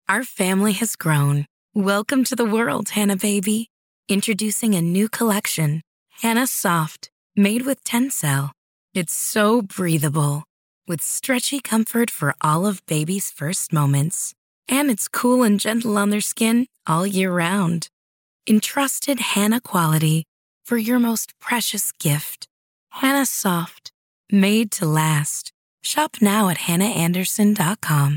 Our family has grown. Welcome to the world, Hannah baby. Introducing a new collection, Hannah Soft, made with Tencel. It's so breathable, with stretchy comfort for all of baby's first moments. And it's cool and gentle on their skin all year round. Entrusted Hannah quality for your most precious gift. Hannah Soft, made to last. Shop now at hannahanderson.com.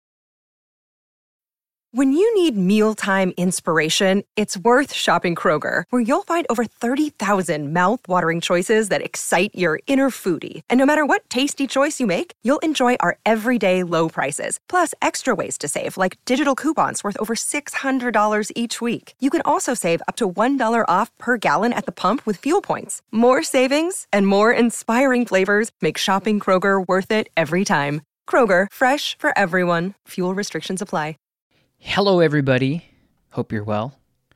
When you need mealtime inspiration, it's worth shopping Kroger, where you'll find over 30,000 mouth-watering choices that excite your inner foodie. And no matter what tasty choice you make, you'll enjoy our everyday low prices, plus extra ways to save, like digital coupons worth over $600 each week. You can also save up to $1 off per gallon at the pump with fuel points. More savings and more inspiring flavors make shopping Kroger worth it every time. Kroger, fresh for everyone. Fuel restrictions apply. Hello, everybody. Hope you're well.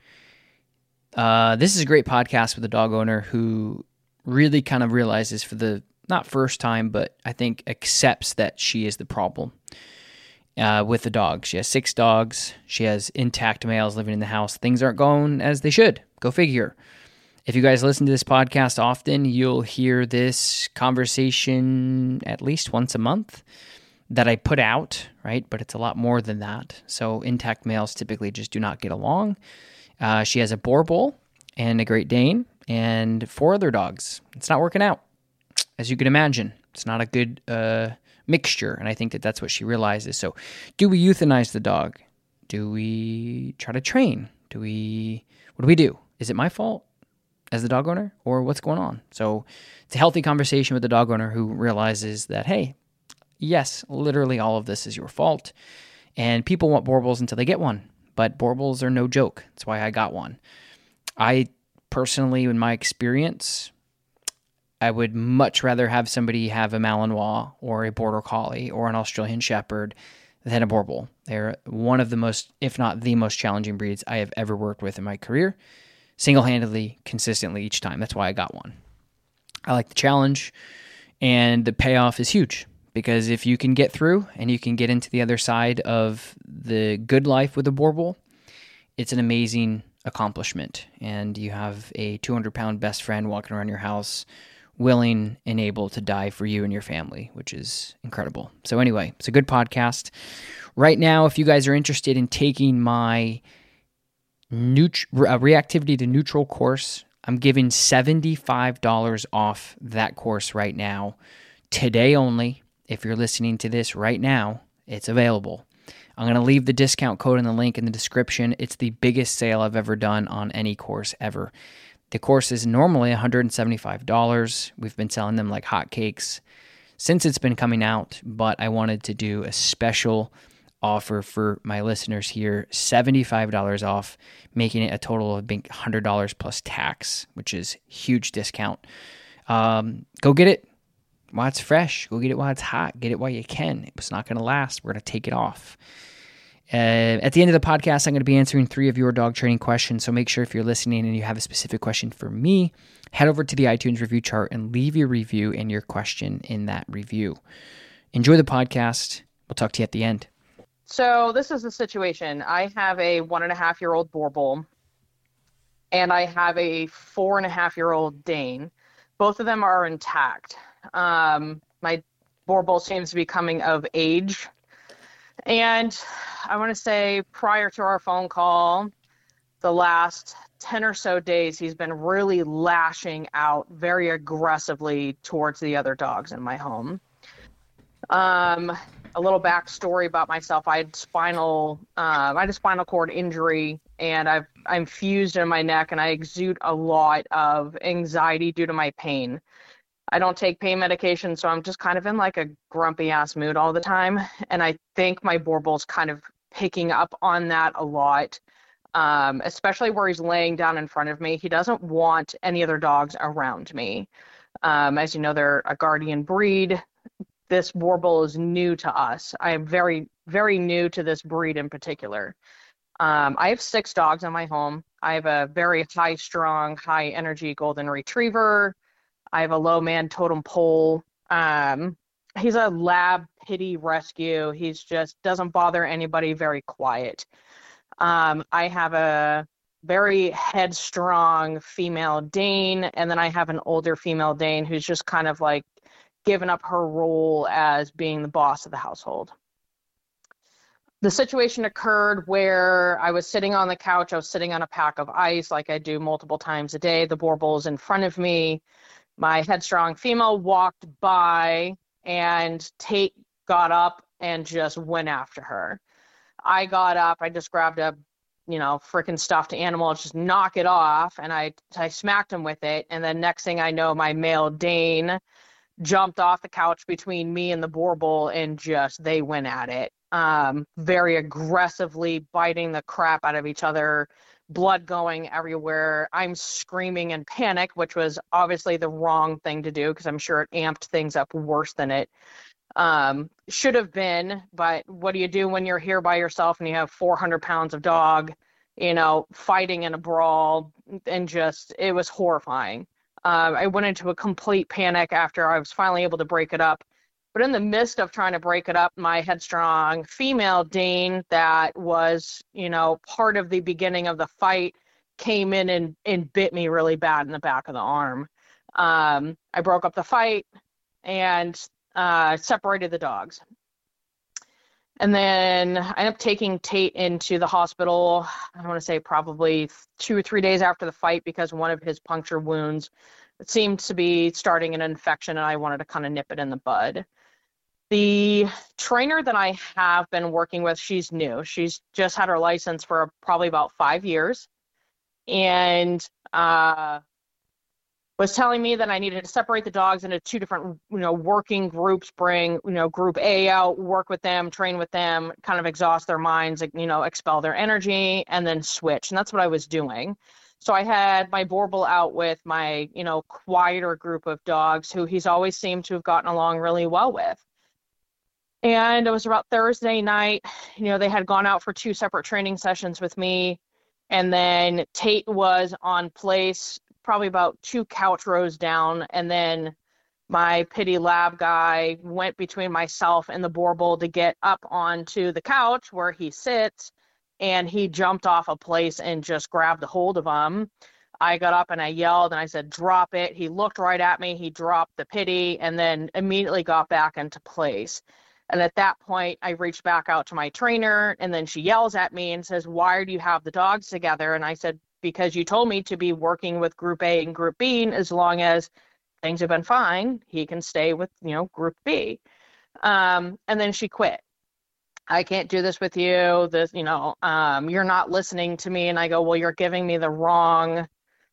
This is a great podcast with a dog owner who really kind of realizes for the, not first time, but I think accepts that she is the problem with the dog. She has 6 dogs. She has intact males living in the house. Things aren't going as they should. Go figure. If you guys listen to this podcast often, you'll hear this conversation at least once a month that I put out, right? But it's a lot more than that. So intact males typically just do not get along. She has a Boerboel and a Great Dane and 4 other dogs. It's not working out, as you can imagine. It's not a good mixture, and I think that that's what she realizes. So do we euthanize the dog? Do we try to train? What do we do? Is it my fault as the dog owner, or what's going on? So it's a healthy conversation with the dog owner who realizes that, hey, yes, literally all of this is your fault. And people want Boerboels until they get one. But Boerboels are no joke. That's why I got one. I personally, in my experience, I would much rather have somebody have a Malinois or a Border Collie or an Australian Shepherd than a Boerboel. They're one of the most, if not the most challenging breeds I have ever worked with in my career. Single-handedly, consistently each time. That's why I got one. I like the challenge, and the payoff is huge. Because if you can get through and you can get into the other side of the good life with a Boerboel, it's an amazing accomplishment. And you have a 200-pound best friend walking around your house, willing and able to die for you and your family, which is incredible. So anyway, it's a good podcast. Right now, if you guys are interested in taking my reactivity to neutral course, I'm giving $75 off that course right now, today only. If you're listening to this right now, it's available. I'm going to leave the discount code in the link in the description. It's the biggest sale I've ever done on any course ever. The course is normally $175. We've been selling them like hotcakes since it's been coming out, but I wanted to do a special offer for my listeners here, $75 off, making it a total of $100 plus tax, which is huge discount. Go get it while it's fresh. Go get it while it's hot. Get it while you can. It's not going to last. We're going to take it off. At the end of the podcast, I'm going to be answering 3 of your dog training questions. So make sure if you're listening and you have a specific question for me, head over to the iTunes review chart and leave your review and your question in that review. Enjoy the podcast. We'll talk to you at the end. So this is the situation. I have a 1.5-year-old Boerboel and I have a 4.5-year-old Dane. Both of them are intact. My Boerboel seems to be coming of age. And I want to say prior to our phone call, the last 10 or so days, he's been really lashing out very aggressively towards the other dogs in my home. A little backstory about myself. I had a spinal cord injury, and I'm fused in my neck, and I exude a lot of anxiety due to my pain. I don't take pain medication, so I'm just kind of in like a grumpy ass mood all the time. And I think my Boerboel's kind of picking up on that a lot, especially where he's laying down in front of me. He doesn't want any other dogs around me. As you know, they're a guardian breed. This Boerboel is new to us. I am very, very new to this breed in particular. I have 6 dogs in my home. I have a very high-strung, high-energy golden retriever. I have a low man totem pole. I he's a lab pity rescue. He's just doesn't bother anybody, very quiet. I have a very headstrong female Dane, and then I have an older female Dane who's just kind of like given up her role as being the boss of the household. The situation occurred where I was sitting on the couch. I was sitting on a pack of ice like I do multiple times a day. The Borbal is in front of me. My headstrong female walked by, and Tate got up and just went after her. I got up. I just grabbed a freaking stuffed animal, just knock it off, and I smacked him with it. And then next thing I know, my male Dane jumped off the couch between me and the Borbal, and just they went at it, very aggressively biting the crap out of each other, blood going everywhere. I'm screaming in panic, which was obviously the wrong thing to do because I'm sure it amped things up worse than it should have been. But what do you do when you're here by yourself and you have 400 pounds of dog, fighting in a brawl? And just, it was horrifying. I went into a complete panic after I was finally able to break it up. But in the midst of trying to break it up, my headstrong female Dane that was, part of the beginning of the fight came in and bit me really bad in the back of the arm. I broke up the fight and separated the dogs. And then I ended up taking Tate into the hospital, I want to say probably 2 or 3 days after the fight, because one of his puncture wounds seemed to be starting an infection, and I wanted to kind of nip it in the bud. The trainer that I have been working with, she's new. She's just had her license for probably about 5 years, and was telling me that I needed to separate the dogs into 2 different, working groups, bring, group A out, work with them, train with them, kind of exhaust their minds, expel their energy, and then switch. And that's what I was doing. So I had my Borbal out with my, quieter group of dogs who he's always seemed to have gotten along really well with. And it was about Thursday night, they had gone out for 2 separate training sessions with me. And then Tate was on place probably about 2 couch rows down, and then my pity lab guy went between myself and the Borbal to get up onto the couch where he sits, and he jumped off a place and just grabbed a hold of him. I got up and I yelled and I said, "Drop it." He looked right at me, he dropped the pity, and then immediately got back into place. And at that point, I reached back out to my trainer, and then she yells at me and says, "Why do you have the dogs together?" And I said, "Because you told me to be working with Group A and Group B, and as long as things have been fine, he can stay with, Group B." And then she quit. "I can't do this with you. You're not listening to me." And I go, "Well, you're giving me the wrong,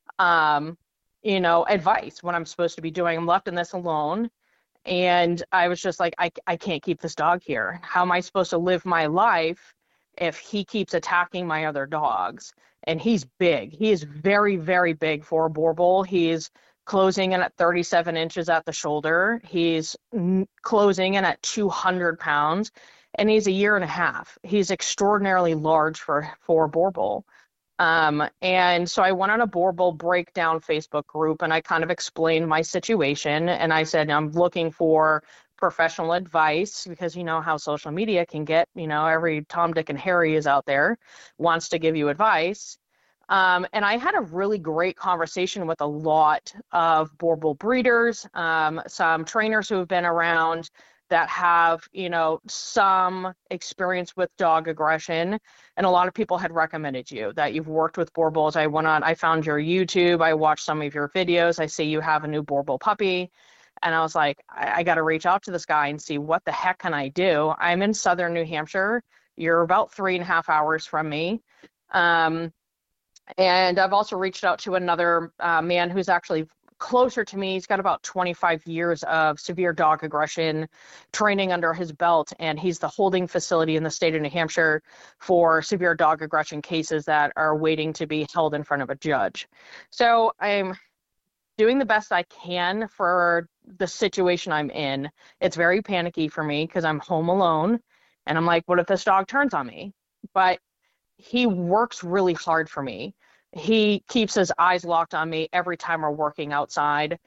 advice, what I'm supposed to be doing. I'm left in this alone." And I was just like, I can't keep this dog here. How am I supposed to live my life if he keeps attacking my other dogs? And he's big. He is very, very big for a Borbal. He's closing in at 37 inches at the shoulder. He's closing in at 200 pounds, and he's 1.5 years. He's extraordinarily large for a Borbal. And so I went on a Borbal breakdown Facebook group, and I kind of explained my situation, and I said, I'm looking for professional advice, because you know how social media can get, every Tom, Dick, and Harry is out there, wants to give you advice. And I had a really great conversation with a lot of Borbal breeders, some trainers who have been around that have, some experience with dog aggression. And a lot of people had recommended you, that you've worked with Borbals. I found your YouTube. I watched some of your videos. I see you have a new Borbal puppy. And I was like, I got to reach out to this guy and see what the heck can I do. I'm in southern New Hampshire. You're about 3.5 hours from me. And I've also reached out to another man who's actually closer to me. He's got about 25 years of severe dog aggression training under his belt, and he's the holding facility in the state of New Hampshire for severe dog aggression cases that are waiting to be held in front of a judge. So I'm doing the best I can for the situation I'm in. It's very panicky for me because I'm home alone, and I'm like, what if this dog turns on me? But he works really hard for me. He keeps his eyes locked on me every time we're working outside.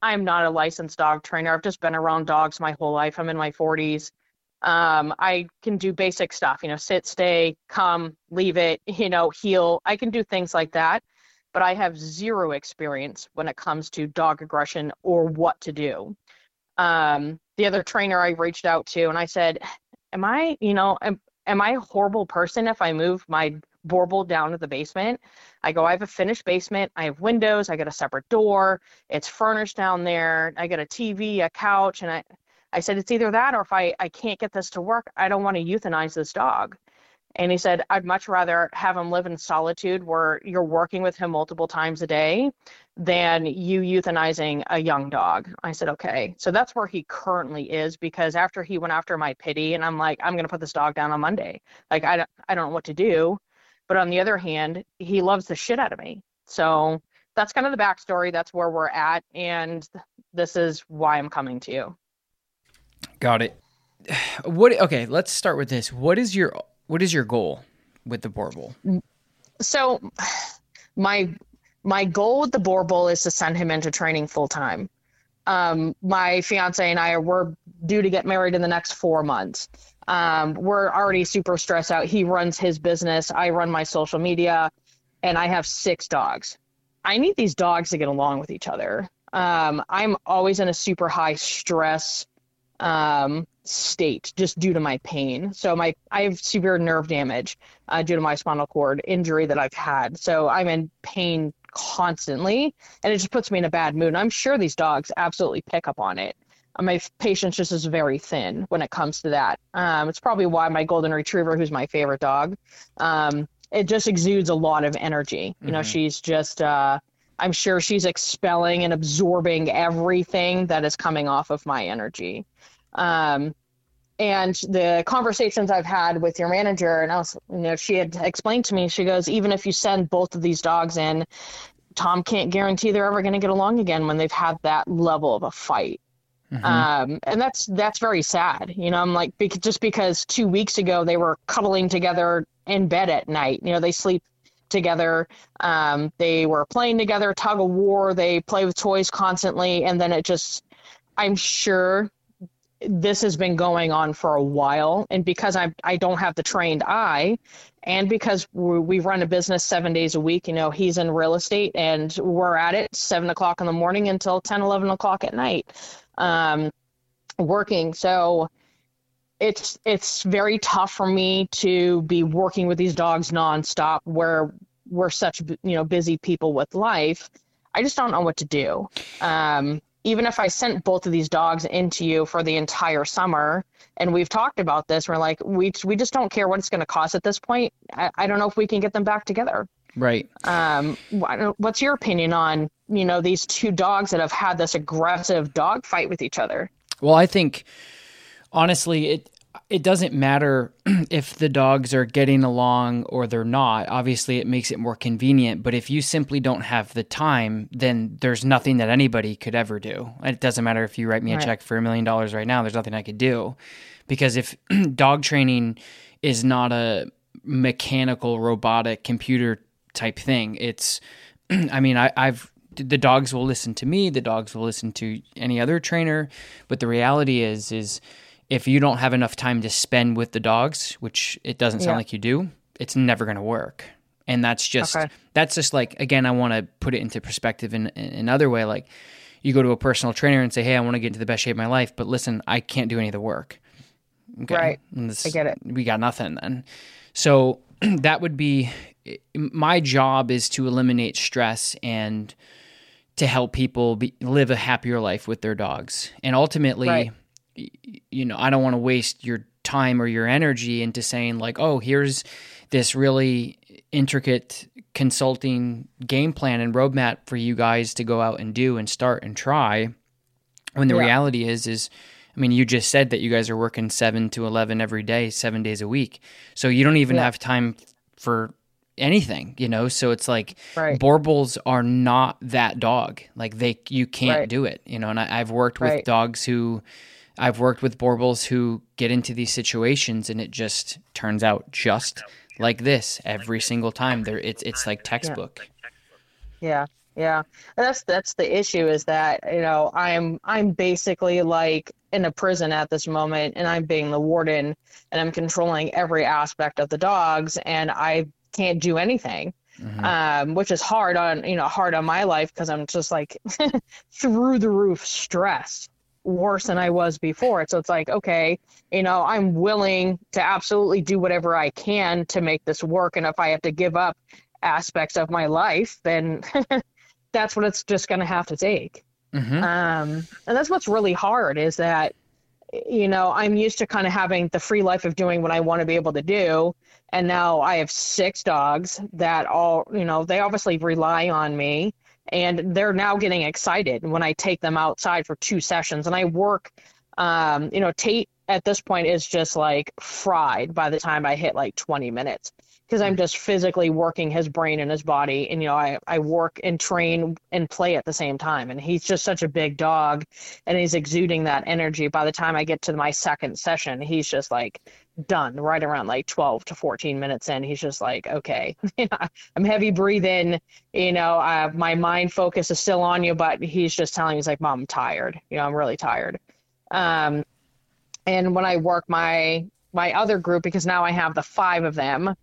I'm not a licensed dog trainer. I've just been around dogs my whole life. I'm in my 40s. I can do basic stuff, sit, stay, come, leave it, heel. I can do things like that, but I have zero experience when it comes to dog aggression or what to do. The other trainer I reached out to and I said, am I a horrible person if I move my Borbal down to the basement? I go, I have a finished basement. I have windows. I got a separate door. It's furnished down there. I got a TV, a couch. And I said, it's either that or if I can't get this to work, I don't want to euthanize this dog. And he said, I'd much rather have him live in solitude where you're working with him multiple times a day than you euthanizing a young dog. I said, okay. So that's where he currently is, because after he went after my pity, and I'm like, I'm going to put this dog down on Monday. Like, I don't know what to do. But on the other hand, he loves the shit out of me. So that's kind of the backstory. That's where we're at. And this is why I'm coming to you. Got it. Okay, let's start with this. What is your goal with the Borbal? So my goal with the Borbal is to send him into training full time. My fiance and I we're due to get married in the next 4 months. We're already super stressed out. He runs his business. I run my social media, and I have 6 dogs. I need these dogs to get along with each other. I'm always in a super high stress state just due to my pain. So I have severe nerve damage due to my spinal cord injury that I've had. So I'm in pain constantly, and it just puts me in a bad mood. And I'm sure these dogs absolutely pick up on it. My patience just is very thin when it comes to that. It's probably why my golden retriever, who's my favorite dog, it just exudes a lot of energy. She's just, I'm sure she's expelling and absorbing everything that is coming off of my energy. And the conversations I've had with your manager, and I was, she had explained to me, she goes, even if you send both of these dogs in, Tom can't guarantee they're ever going to get along again when they've had that level of a fight. And that's very sad. I'm like, just because 2 weeks ago they were cuddling together in bed at night, they sleep together. They were playing together, tug of war. They play with toys constantly. And then I'm sure this has been going on for a while. And because I don't have the trained eye, and because we run a business 7 days a week, he's in real estate and we're at it 7 o'clock in the morning until 10, 11 o'clock at night, working. So it's very tough for me to be working with these dogs nonstop where we're such, busy people with life. I just don't know what to do. Even if I sent both of these dogs into you for the entire summer, and we've talked about this, we're like, we just don't care what it's going to cost at this point. I don't know if we can get them back together. Right. What's your opinion on, these 2 dogs that have had this aggressive dog fight with each other? Well, I think, honestly, it doesn't matter if the dogs are getting along or they're not. Obviously, it makes it more convenient. But if you simply don't have the time, then there's nothing that anybody could ever do. It doesn't matter if you write me a check for $1 million right now. There's nothing I could do. Because if dog training is not a mechanical, robotic, computer type thing, it's, the dogs will listen to me. The dogs will listen to any other trainer. But the reality is if you don't have enough time to spend with the dogs, which it doesn't sound like you do, it's never going to work. And that's just like, again, I want to put it into perspective in another way. Like, you go to a personal trainer and say, hey, I want to get into the best shape of my life, but listen, I can't do any of the work. Okay? Right. I get it. We got nothing then. So that would be, my job is to eliminate stress and to help people live a happier life with their dogs. And ultimately, I don't want to waste your time or your energy into saying like, oh, here's this really intricate consulting game plan and roadmap for you guys to go out and do and start and try. When the reality is, you just said that you guys are working 7 to 11 every day, 7 days a week. So you don't even have time for anything, So it's like Borbals are not that dog. Like you can't do it, And I've worked with I've worked with Borbals who get into these situations, and it just turns out just like this every single time. It's like textbook. Yeah. Yeah. And that's the issue is that, I'm basically like in a prison at this moment, and I'm being the warden, and I'm controlling every aspect of the dogs, and I can't do anything. Which is hard on my life because I'm just like through the roof stressed, worse than I was before. So it's like, okay, I'm willing to absolutely do whatever I can to make this work. And if I have to give up aspects of my life, then that's what it's just going to have to take. And that's what's really hard is that, I'm used to kind of having the free life of doing what I want to be able to do. And now I have 6 dogs that all, they obviously rely on me, and they're now getting excited when I take them outside for 2 sessions. And I work, Tate at this point is just like fried by the time I hit like 20 minutes. Because I'm just physically working his brain and his body. And, I work and train and play at the same time. And he's just such a big dog, and he's exuding that energy. By the time I get to my second session, he's just like done right around like 12 to 14 minutes in. He's just like, okay, I'm heavy breathing, my mind focus is still on you, but he's just telling me, he's like, Mom, I'm tired. I'm really tired. And when I work my other group, because now I have the 5 of them,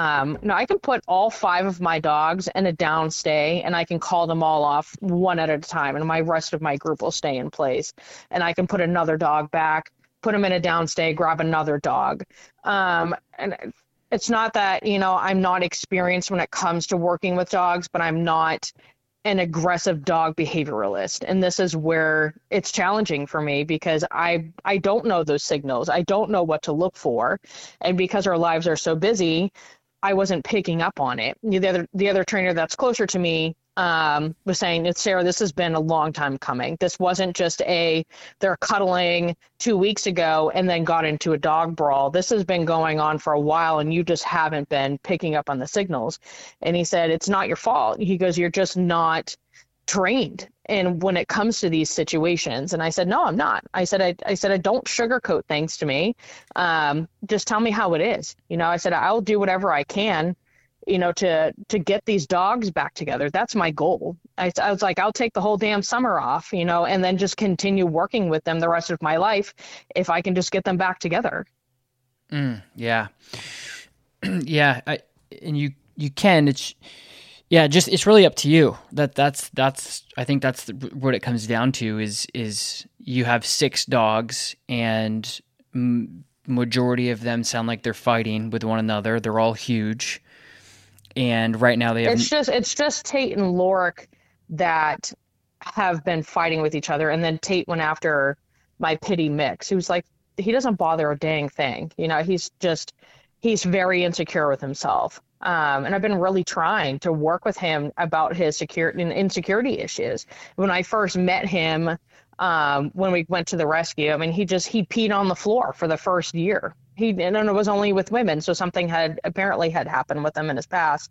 I can put all 5 of my dogs in a downstay, and I can call them all off one at a time, and my rest of my group will stay in place. And I can put another dog back, put him in a downstay, grab another dog. And it's not that, I'm not experienced when it comes to working with dogs, but I'm not an aggressive dog behavioralist. And this is where it's challenging for me, because I don't know those signals. I don't know what to look for. And because our lives are so busy, I wasn't picking up on it. The other trainer that's closer to me was saying, it's Sarah, this has been a long time coming. This wasn't just they're cuddling 2 weeks ago and then got into a dog brawl. This has been going on for a while, and you just haven't been picking up on the signals. And he said, it's not your fault. He goes, you're just not trained. And when it comes to these situations, and I said, no, I'm not. I said, I don't sugarcoat things to me. Just tell me how it is. I said, I'll do whatever I can, to get these dogs back together. That's my goal. I was like, I'll take the whole damn summer off, and then just continue working with them the rest of my life if I can just get them back together. Yeah. Yeah. You can, it's really up to you. That's I think that's what it comes down to is you have 6 dogs, and majority of them sound like they're fighting with one another. They're all huge. And right now they have... It's just Tate and Lorik that have been fighting with each other. And then Tate went after my pitty mix, who's like, he doesn't bother a dang thing. He's very insecure with himself. And I've been really trying to work with him about his security and insecurity issues. When I first met him, when we went to the rescue, he peed on the floor for the first year. And it was only with women, so something had happened with him in his past.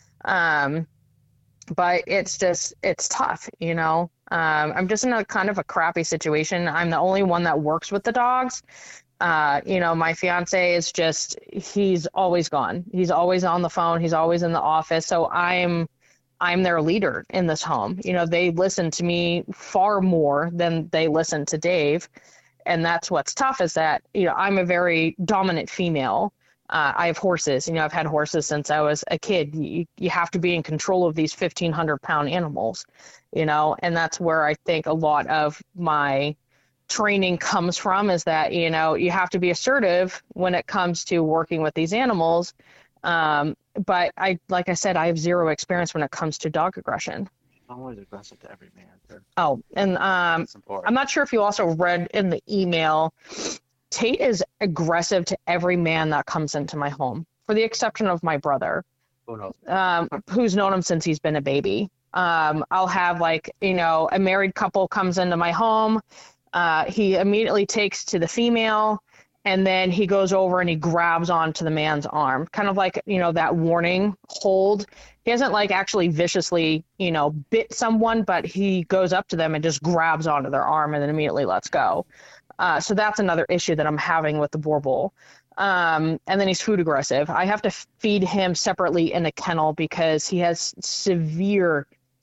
But it's tough, I'm just in a kind of a crappy situation. I'm the only one that works with the dogs. My fiance is he's always gone. He's always on the phone. He's always in the office. So I'm their leader in this home. They listen to me far more than they listen to Dave. And that's what's tough is that, I'm a very dominant female. I have horses, I've had horses since I was a kid. You have to be in control of these 1,500-pound animals, and that's where I think a lot of my training comes from is that, you have to be assertive when it comes to working with these animals. But like I said, I have 0 experience when it comes to dog aggression. I'm always aggressive to every man. Oh, and I'm not sure if you also read in the email, Tate is aggressive to every man that comes into my home, for the exception of my brother, who's known him since he's been a baby. I'll have a married couple comes into my home. He immediately takes to the female, and then he goes over and he grabs onto the man's arm, kind of like, that warning hold. He hasn't actually viciously, bit someone, but he goes up to them and just grabs onto their arm and then immediately lets go. So that's another issue that I'm having with the Boerboel. And then he's food aggressive. I have to feed him separately in a kennel because he has severe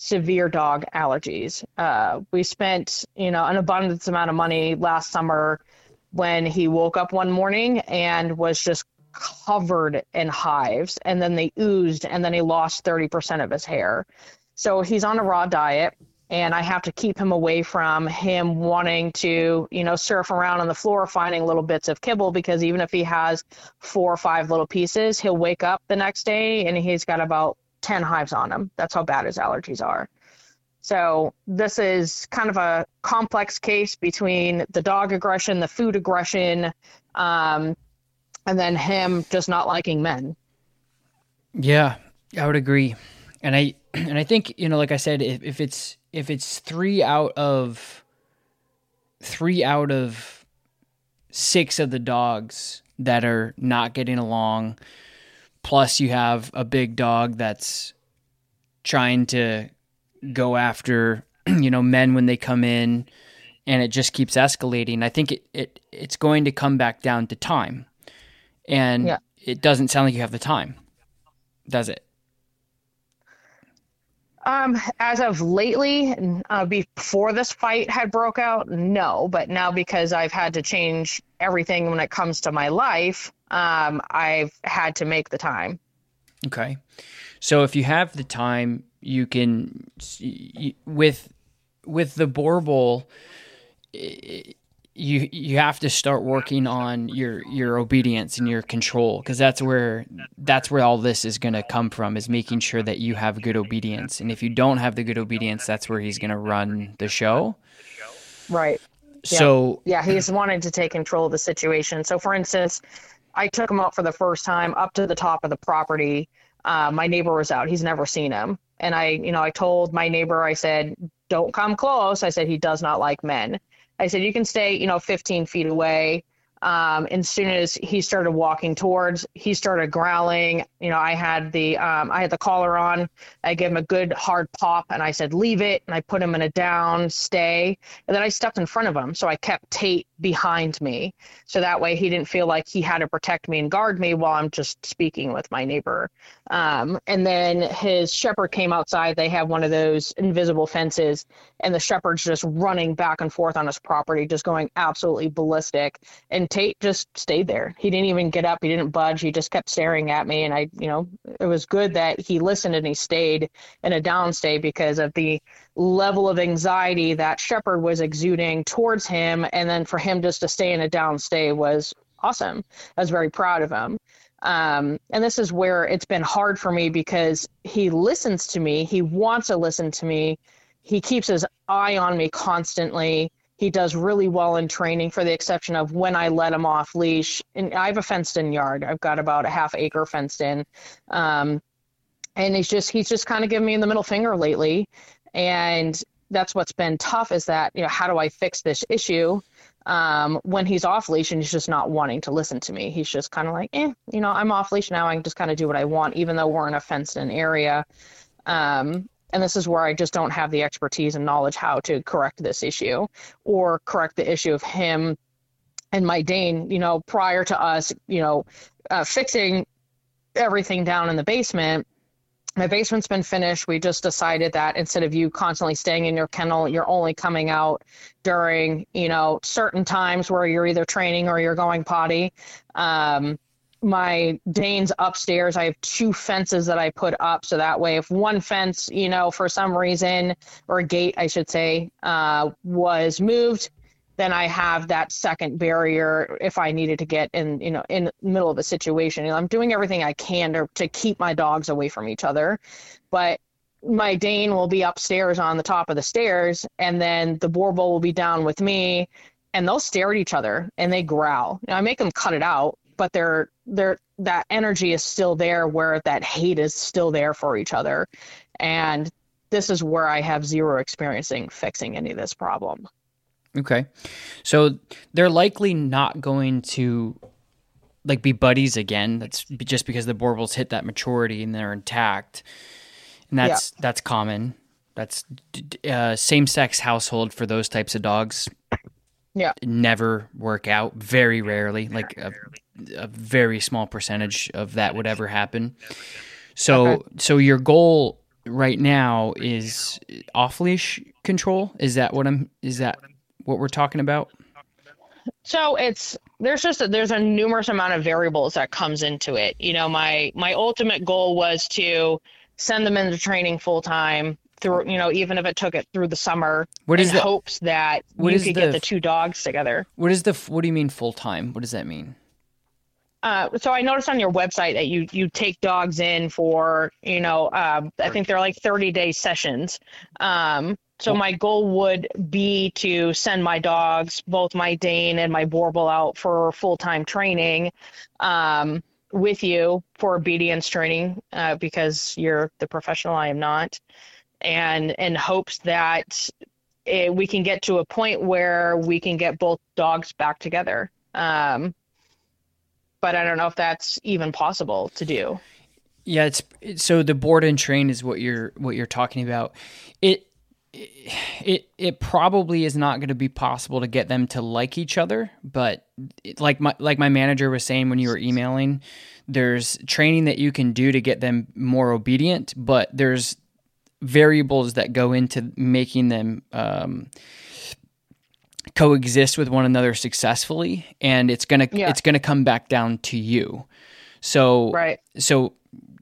severe dog allergies. We spent, an abundance amount of money last summer when he woke up one morning and was just covered in hives, and then they oozed, and then he lost 30% of his hair. So he's on a raw diet, and I have to keep him away from him wanting to, surf around on the floor finding little bits of kibble, because even if he has 4 or 5 little pieces, he'll wake up the next day and he's got about 10 hives on him. That's how bad his allergies are. So this is kind of a complex case between the dog aggression, the food aggression, and then him just not liking men. Yeah, I would agree. And I think, like I said, if it's 3 out of 6 of the dogs that are not getting along, plus you have a big dog that's trying to go after, men when they come in, and it just keeps escalating, I think it's going to come back down to time. And It doesn't sound like you have the time, does it? As of lately, before this fight had broke out, no. But now, because I've had to change everything when it comes to my life, I've had to make the time. Okay. So if you have the time, you can, with the Borbal, you have to start working on your obedience and your control, because that's where all this is going to come from, is making sure that you have good obedience. And if you don't have the good obedience, that's where he's going to run the show. Right. So he's wanting to take control of the situation. So for instance, I took him out for the first time up to the top of the property. My neighbor was out. He's never seen him. And I told my neighbor, I said, don't come close. I said, he does not like men. I said, you can stay, 15 feet away. As soon as he started walking towards, he started growling. I had the collar on. I gave him a good hard pop, and I said, leave it. And I put him in a down, stay. And then I stepped in front of him. So I kept Tate behind me. So that way he didn't feel like he had to protect me and guard me while I'm just speaking with my neighbor. And then his shepherd came outside. They have one of those invisible fences, and the shepherd's just running back and forth on his property, just going absolutely ballistic. And Tate just stayed there. He didn't even get up. He didn't budge. He just kept staring at me. And it was good that he listened and he stayed in a downstay, because of the level of anxiety that shepherd was exuding towards him. And then for him just to stay in a downstay was awesome. I was very proud of him. And this is where it's been hard for me, because he listens to me. He wants to listen to me. He keeps his eye on me constantly. He does really well in training, for the exception of when I let him off leash. And I have a fenced in yard. I've got about a half acre fenced in. And he's just kind of giving me the middle finger lately. And that's what's been tough, is that, how do I fix this issue? When he's off leash and he's just not wanting to listen to me. He's just kind of like, I'm off leash now. I can just kind of do what I want, even though we're in a fenced in area. And this is where I just don't have the expertise and knowledge how to correct this issue, or correct the issue of him and my Dane, prior to us, fixing everything down in the basement. My basement's been finished. We just decided that instead of you constantly staying in your kennel, you're only coming out during, certain times where you're either training or you're going potty. My Dane's upstairs. I have 2 fences that I put up. So that way, if one fence, for some reason, or a gate, I should say, was moved, then I have that second barrier if I needed to get in the middle of a situation. I'm doing everything I can to keep my dogs away from each other. But my Dane will be upstairs on the top of the stairs, and then the Borbal will be down with me, and they'll stare at each other and they growl. I make them cut it out, but that energy is still there, where that hate is still there for each other. And this is where I have zero experiencing fixing any of this problem. Okay. So they're likely not going to be buddies again. That's just because the Borbals hit that maturity and they're intact. And that's common. That's same-sex household for those types of dogs. Yeah. Never work out. Very rarely. A very small percentage of that would ever happen. So your goal right now is off leash control. Is that what we're talking about? So there's a numerous amount of variables that comes into it. You know, my ultimate goal was to send them into training full time through, you know, even if it took it through the summer, hopes that you could get the two dogs together. What do you mean full time? What does that mean? So I noticed on your website that you take dogs in for, you know, I think they're like 30-day sessions. So my goal would be to send my dogs, both my Dane and my Borbal, out for full-time training with you for obedience training because you're the professional, I am not, and in hopes that we can get to a point where we can get both dogs back together. But I don't know if that's even possible to do. Yeah, so the board and train is what you're talking about. It probably is not going to be possible to get them to like each other, but like my manager was saying when you were emailing, there's training that you can do to get them more obedient, but there's variables that go into making them coexist with one another successfully, and it's gonna come back down to you. So right. So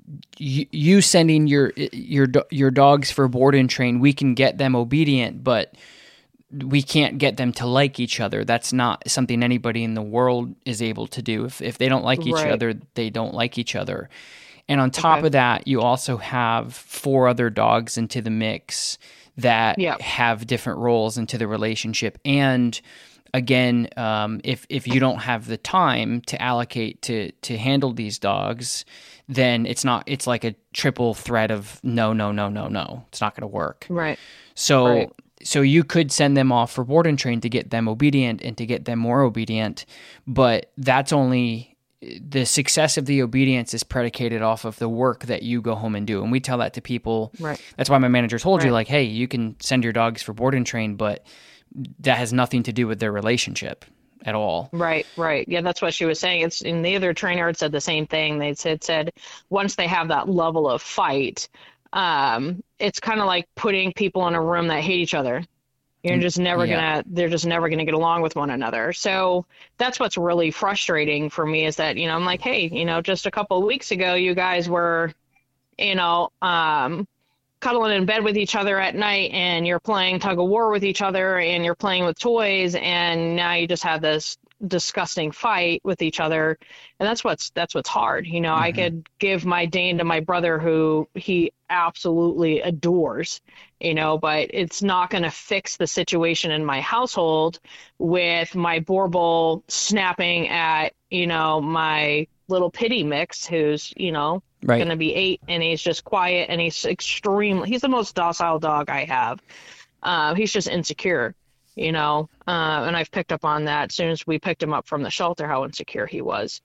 you sending your dogs for board and train, we can get them obedient, but we can't get them to like each other. That's not something anybody in the world is able to do. If they don't like each other, they don't like each other. And on top of that, you also have 4 other dogs into the mix that have different roles into the relationship. And again, if you don't have the time to allocate to handle these dogs, then it's like a triple threat of no. It's not going to work. Right. So you could send them off for board and train to get them obedient and to get them more obedient, but that's only the success of the obedience is predicated off of the work that you go home and do. And we tell that to people. Right. That's why my manager told you, like, hey, you can send your dogs for board and train, but that has nothing to do with their relationship at all. Right. Yeah, that's what she was saying. It's in the other trainer had said the same thing. They said once they have that level of fight, it's kind of like putting people in a room that hate each other. They're just never gonna get along with one another. So that's what's really frustrating for me is that, you know, I'm like, hey, you know, just a couple of weeks ago, you guys were, you know, cuddling in bed with each other at night, and you're playing tug of war with each other, and you're playing with toys, and now you just have this disgusting fight with each other. And that's what's hard. You know, I could give my Dane to my brother, who he absolutely adores, you know, but it's not going to fix the situation in my household with my Borbal snapping at, you know, my little pitty mix, who's, you know, going to be 8, and he's just quiet, and he's the most docile dog I have. He's just insecure, you know, and I've picked up on that as soon as we picked him up from the shelter, how insecure he was.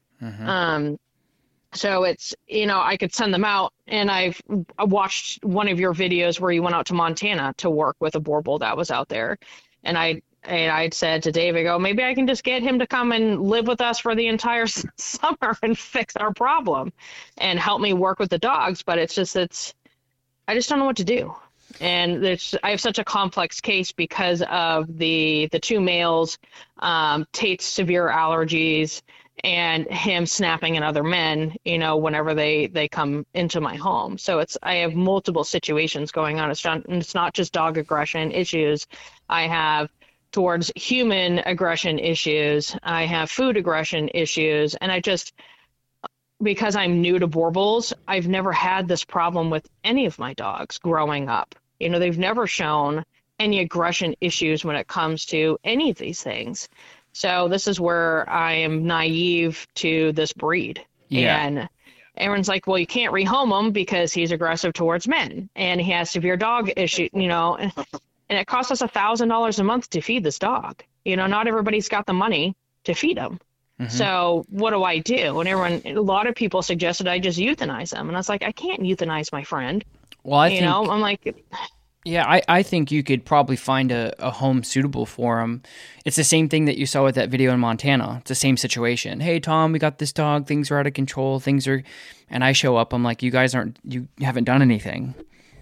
So it's, you know, I could send them out, and I watched one of your videos where you went out to Montana to work with a Borbal that was out there. And I'd said to Dave, I go, maybe I can just get him to come and live with us for the entire summer and fix our problem and help me work with the dogs. But I just don't know what to do. And I have such a complex case because of the 2 males, Tate's severe allergies, and him snapping at other men, you know, whenever they come into my home. So I have multiple situations going on. It's not just dog aggression issues. I have towards human aggression issues. I have food aggression issues. And because I'm new to Borbals, I've never had this problem with any of my dogs growing up. You know, they've never shown any aggression issues when it comes to any of these things. So this is where I am naive to this breed. Yeah. And everyone's like, well, you can't rehome him because he's aggressive towards men and he has severe dog issue, you know, and it costs us $1,000 a month to feed this dog. You know, not everybody's got the money to feed him. So what do I do? And a lot of people suggested I just euthanize him. And I was like, I can't euthanize my friend. Well, I'm like, yeah, I think you could probably find a home suitable for him. It's the same thing that you saw with that video in Montana. It's the same situation. Hey, Tom, we got this dog. Things are out of control. And I show up. I'm like, you haven't done anything.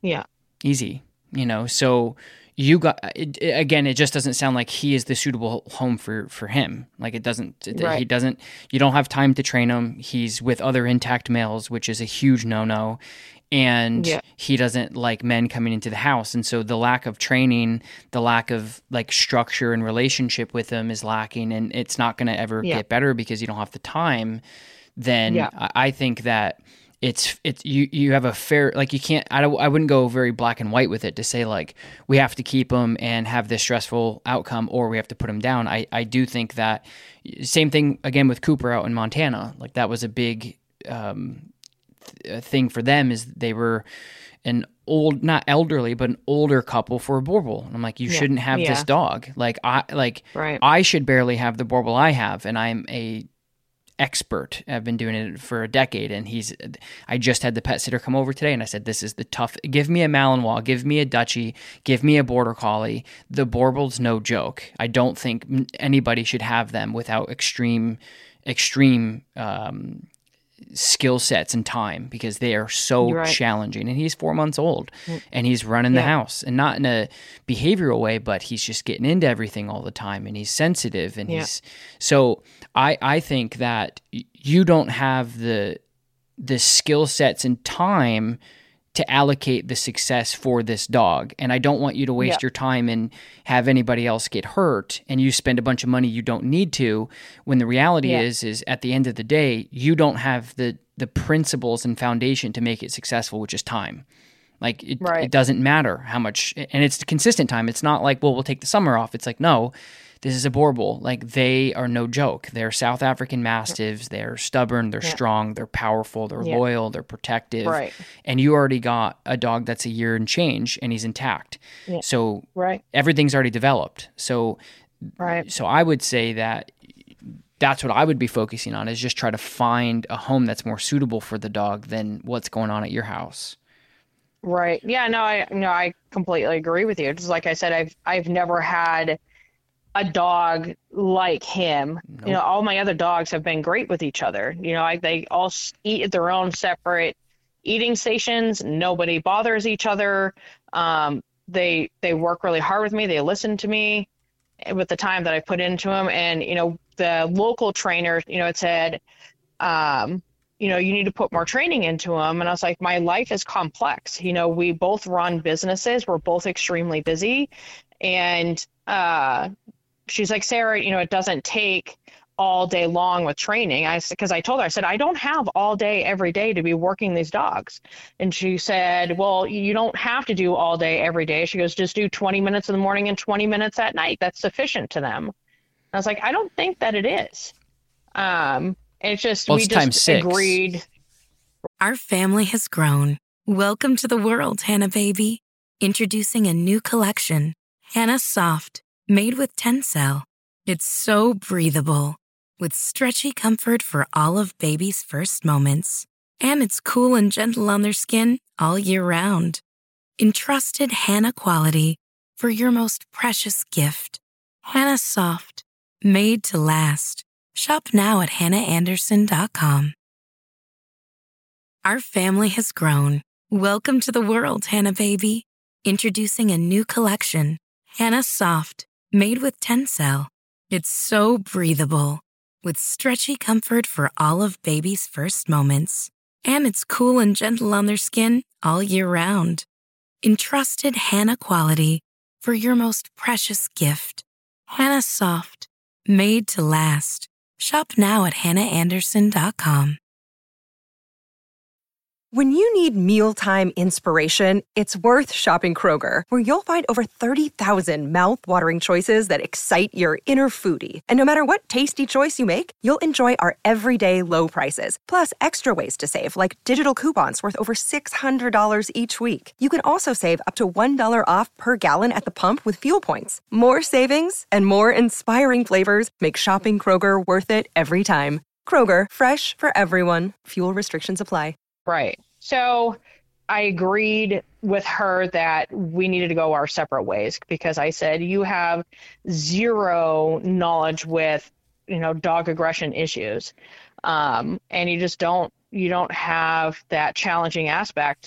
Yeah. Easy, so you got it, again, it just doesn't sound like he is the suitable home for him. Like it doesn't, Right. he doesn't, you don't have time to train him. He's with other intact males, which is a huge no-no. And Yeah. he doesn't like men coming into the house. And so the lack of training, the lack of like structure and relationship with him is lacking, and it's not going to ever Yeah. get better because you don't have the time. Then Yeah. I think that it's you have a fair, like you can't, I wouldn't go very black and white with it to say like we have to keep him and have this stressful outcome or we have to put him down. I do think that same thing again with Cooper out in Montana. Like that was a big thing for them, is they were an old, not elderly, but an older couple for a Borbal. And I'm like, you shouldn't have this dog. Like Right. I should barely have the Borbal I have, and I'm a expert. I've been doing it for a decade, and I just had the pet sitter come over today, and I said, this is the tough, give me a Malinois, give me a Dutchie, give me a Border Collie. The Borbal's no joke. I don't think anybody should have them without extreme skill sets and time, because they are so Right. challenging. And he's 4 months old, and he's running the house, and not in a behavioral way, but he's just getting into everything all the time, and he's sensitive, and he's so I think that you don't have the skill sets and time to allocate the success for this dog. And I don't want you to waste your time and have anybody else get hurt and you spend a bunch of money you don't need to, when the reality is at the end of the day, you don't have the principles and foundation to make it successful, which is time. Like it doesn't matter how much, and it's consistent time. It's not like, well, we'll take the summer off. It's like, no, this is a Borbal. Like they are no joke. They're South African Mastiffs. They're stubborn. They're strong. They're powerful. They're loyal. They're protective. Right. And you already got a dog that's a year and change, and he's intact. Yeah. So Right. everything's already developed. So I would say that that's what I would be focusing on, is just try to find a home that's more suitable for the dog than what's going on at your house. Right. Yeah, no, I completely agree with you. Just like I said, I've never had a dog like him. Nope. All my other dogs have been great with each other. They all eat at their own separate eating stations. Nobody bothers each other. They work really hard with me. They listen to me with the time that I put into them. And, the local trainer, it said, you need to put more training into them. And I was like, my life is complex. We both run businesses. We're both extremely busy. And she's like, Sarah, it doesn't take all day long with training. Because I told her, I said, I don't have all day every day to be working these dogs. And she said, well, you don't have to do all day every day. She goes, just do 20 minutes in the morning and 20 minutes at night. That's sufficient to them. I was like, I don't think that it is. It's just, Well, we it's just times 6. agreed. Our family has grown. Welcome to the world, Hannah baby. Introducing a new collection, Hannah Soft, made with Tencel. It's so breathable, with stretchy comfort for all of baby's first moments. And it's cool and gentle on their skin all year round. Entrusted Hannah quality for your most precious gift. Hannah Soft, made to last. Shop now at hannahanderson.com. Our family has grown. Welcome to the world, Hannah baby. Introducing a new collection, Hannah Soft, made with Tencel. It's so breathable, with stretchy comfort for all of baby's first moments. And it's cool and gentle on their skin all year round. Entrusted Hannah quality for your most precious gift. Hannah Soft, made to last. Shop now at hannahanderson.com. When you need mealtime inspiration, it's worth shopping Kroger, where you'll find over 30,000 mouth-watering choices that excite your inner foodie. And no matter what tasty choice you make, you'll enjoy our everyday low prices, plus extra ways to save, like digital coupons worth over $600 each week. You can also save up to $1 off per gallon at the pump with fuel points. More savings and more inspiring flavors make shopping Kroger worth it every time. Kroger, fresh for everyone. Fuel restrictions apply. Right. So I agreed with her that we needed to go our separate ways, because I said, you have zero knowledge with, dog aggression issues. And you don't have that challenging aspect.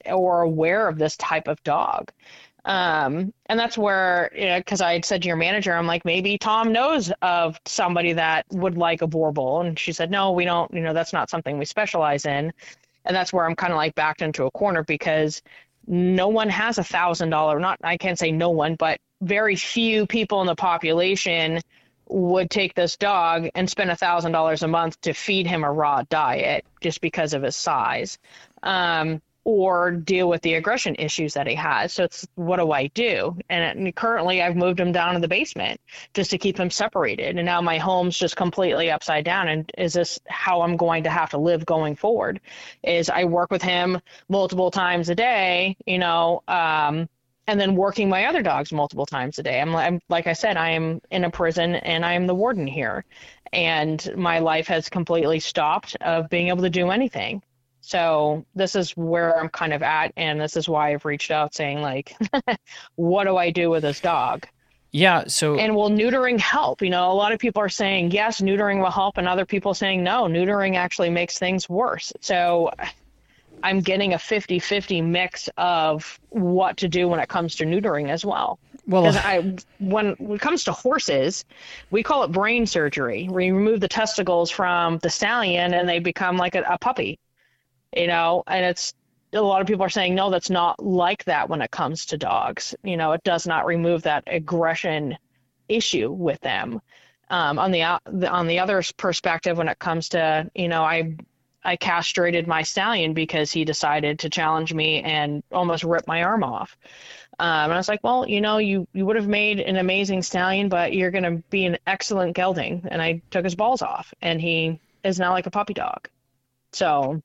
or aware of this type of dog. And that's where, because I had said to your manager, I'm like, maybe Tom knows of somebody that would like a Borbal. And she said, no, we don't, that's not something we specialize in. And that's where I'm kind of like backed into a corner, because no one has $1,000, not, I can't say no one, but very few people in the population would take this dog and spend $1,000 a month to feed him a raw diet just because of his size, or deal with the aggression issues that he has. So it's, what do I do? And currently I've moved him down to the basement just to keep him separated. And now my home's just completely upside down. And is this how I'm going to have to live going forward? Is I work with him multiple times a day, and then working my other dogs multiple times a day. I'm like I said, I am in a prison and I am the warden here, and my life has completely stopped of being able to do anything. So this is where I'm kind of at, and this is why I've reached out saying, like, what do I do with this dog? Yeah. So, and will neutering help? A lot of people are saying yes, neutering will help, and other people saying no, neutering actually makes things worse. So I'm getting a 50-50 mix of what to do when it comes to neutering as well. Well, because when it comes to horses, we call it brain surgery. We remove the testicles from the stallion and they become like a puppy, and it's, a lot of people are saying, no, that's not like that when it comes to dogs. It does not remove that aggression issue with them. On the other perspective, when it comes to, I castrated my stallion because he decided to challenge me and almost rip my arm off. And I was like, well, you would have made an amazing stallion, but you're going to be an excellent gelding. And I took his balls off, and he is now like a puppy dog. So.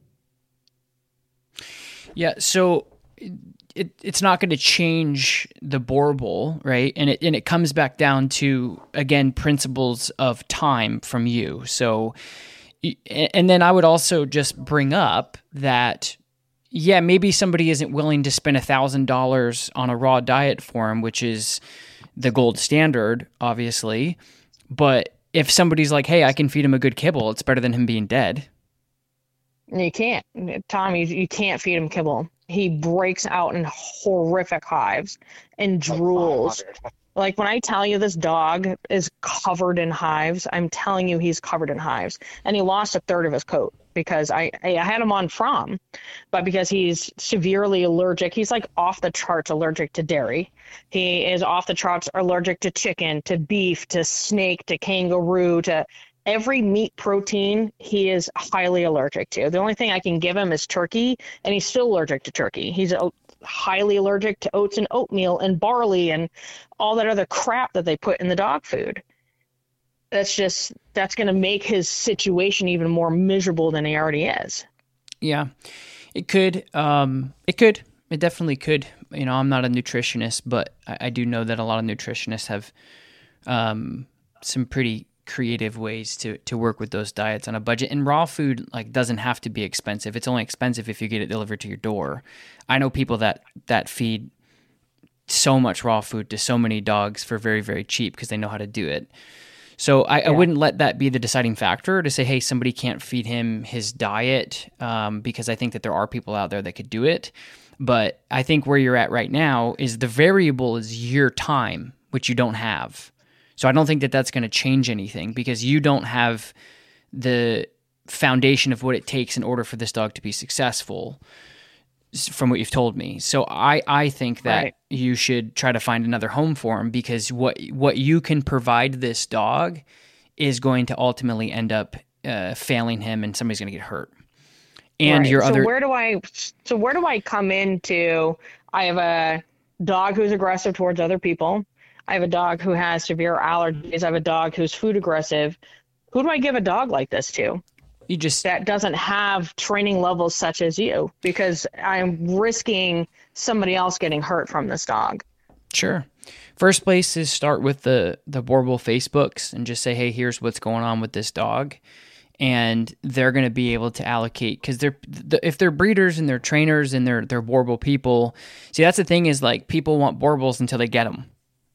Yeah. So it's not going to change the Borbal, right? And it comes back down to, again, principles of time from you. So, and then I would also just bring up that, yeah, maybe somebody isn't willing to spend $1,000 on a raw diet for him, which is the gold standard, obviously. But if somebody's like, hey, I can feed him a good kibble, it's better than him being dead. You can't, Tom, you can't feed him kibble. He breaks out in horrific hives and drools. Like, when I tell you this dog is covered in hives, I'm telling you he's covered in hives. And he lost a third of his coat because I had him on From, but because he's severely allergic, he's like off the charts allergic to dairy. He is off the charts allergic to chicken, to beef, to snake, to kangaroo, to every meat protein he is highly allergic to. The only thing I can give him is turkey, and he's still allergic to turkey. He's highly allergic to oats and oatmeal and barley and all that other crap that they put in the dog food. That's going to make his situation even more miserable than he already is. Yeah, it could. It definitely could. I'm not a nutritionist, but I do know that a lot of nutritionists have some pretty creative ways to work with those diets on a budget. And raw food doesn't have to be expensive. It's only expensive if you get it delivered to your door. I know people that feed so much raw food to so many dogs for very, very cheap because they know how to do it. So I wouldn't let that be the deciding factor to say, hey, somebody can't feed him his diet, because I think that there are people out there that could do it. But I think where you're at right now is the variable is your time, which you don't have. So I don't think that that's going to change anything because you don't have the foundation of what it takes in order for this dog to be successful from what you've told me. So I think that you should try to find another home for him because what you can provide this dog is going to ultimately end up failing him and somebody's going to get hurt. And your other... So where do I come into, I have a dog who's aggressive towards other people. I have a dog who has severe allergies. I have a dog who's food aggressive. Who do I give a dog like this to? That doesn't have training levels such as you, because I'm risking somebody else getting hurt from this dog. Sure. First place is start with the Borbal Facebooks and just say, hey, here's what's going on with this dog. And they're going to be able to allocate, because if they're breeders and they're trainers and they're Borbal people. See, that's the thing is people want Borbals until they get them.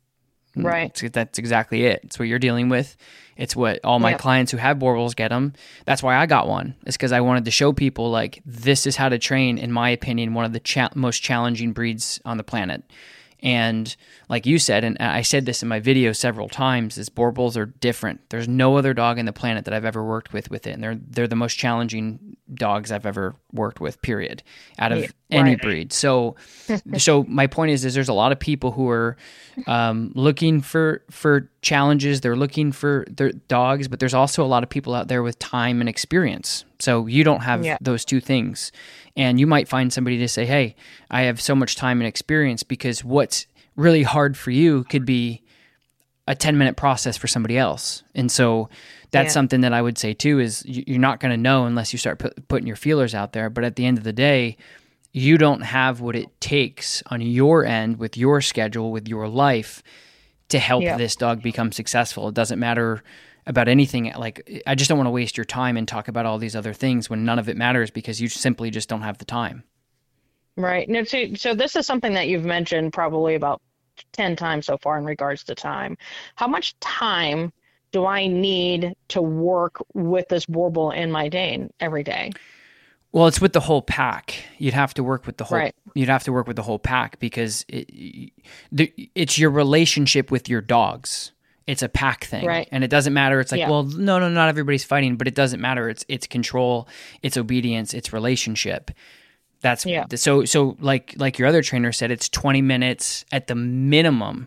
Right. That's exactly it. It's what you're dealing with. It's what all my clients who have Borbals get them. That's why I got one. It's because I wanted to show people, like, this is how to train, in my opinion, one of the most challenging breeds on the planet. And like you said, and I said this in my video several times, is Borbals are different. There's no other dog in the planet that I've ever worked with it. And they're the most challenging dogs I've ever worked with, period, out of any breed. So my point is there's a lot of people who are looking for challenges. They're looking for their dogs, but there's also a lot of people out there with time and experience. So you don't have those two things. And you might find somebody to say, hey, I have so much time and experience, because what's really hard for you could be a 10-minute process for somebody else. And so that's something that I would say too, is you're not going to know unless you start putting your feelers out there. But at the end of the day, you don't have what it takes on your end with your schedule, with your life, to help this dog become successful. It doesn't matter about anything. Like, I just don't want to waste your time and talk about all these other things when none of it matters, because you simply just don't have the time. Right. No, so this is something that you've mentioned probably about 10 times so far in regards to time. How much time do I need to work with this Borbal and my Dane every day? Well, it's with the whole pack. You'd have to work with the whole. You'd have to work with the whole pack, because it's your relationship with your dogs. It's a pack thing, and it doesn't matter. It's like, well, no, not everybody's fighting, but it doesn't matter. It's control, it's obedience, it's relationship. That's so like your other trainer said, it's 20 minutes at the minimum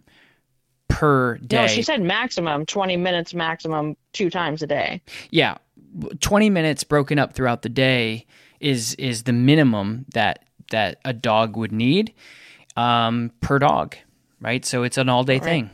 per day. No, she said maximum 20 minutes, maximum 2 times a day. Yeah, 20 minutes broken up throughout the day is the minimum that a dog would need per dog, right? So it's an all day thing.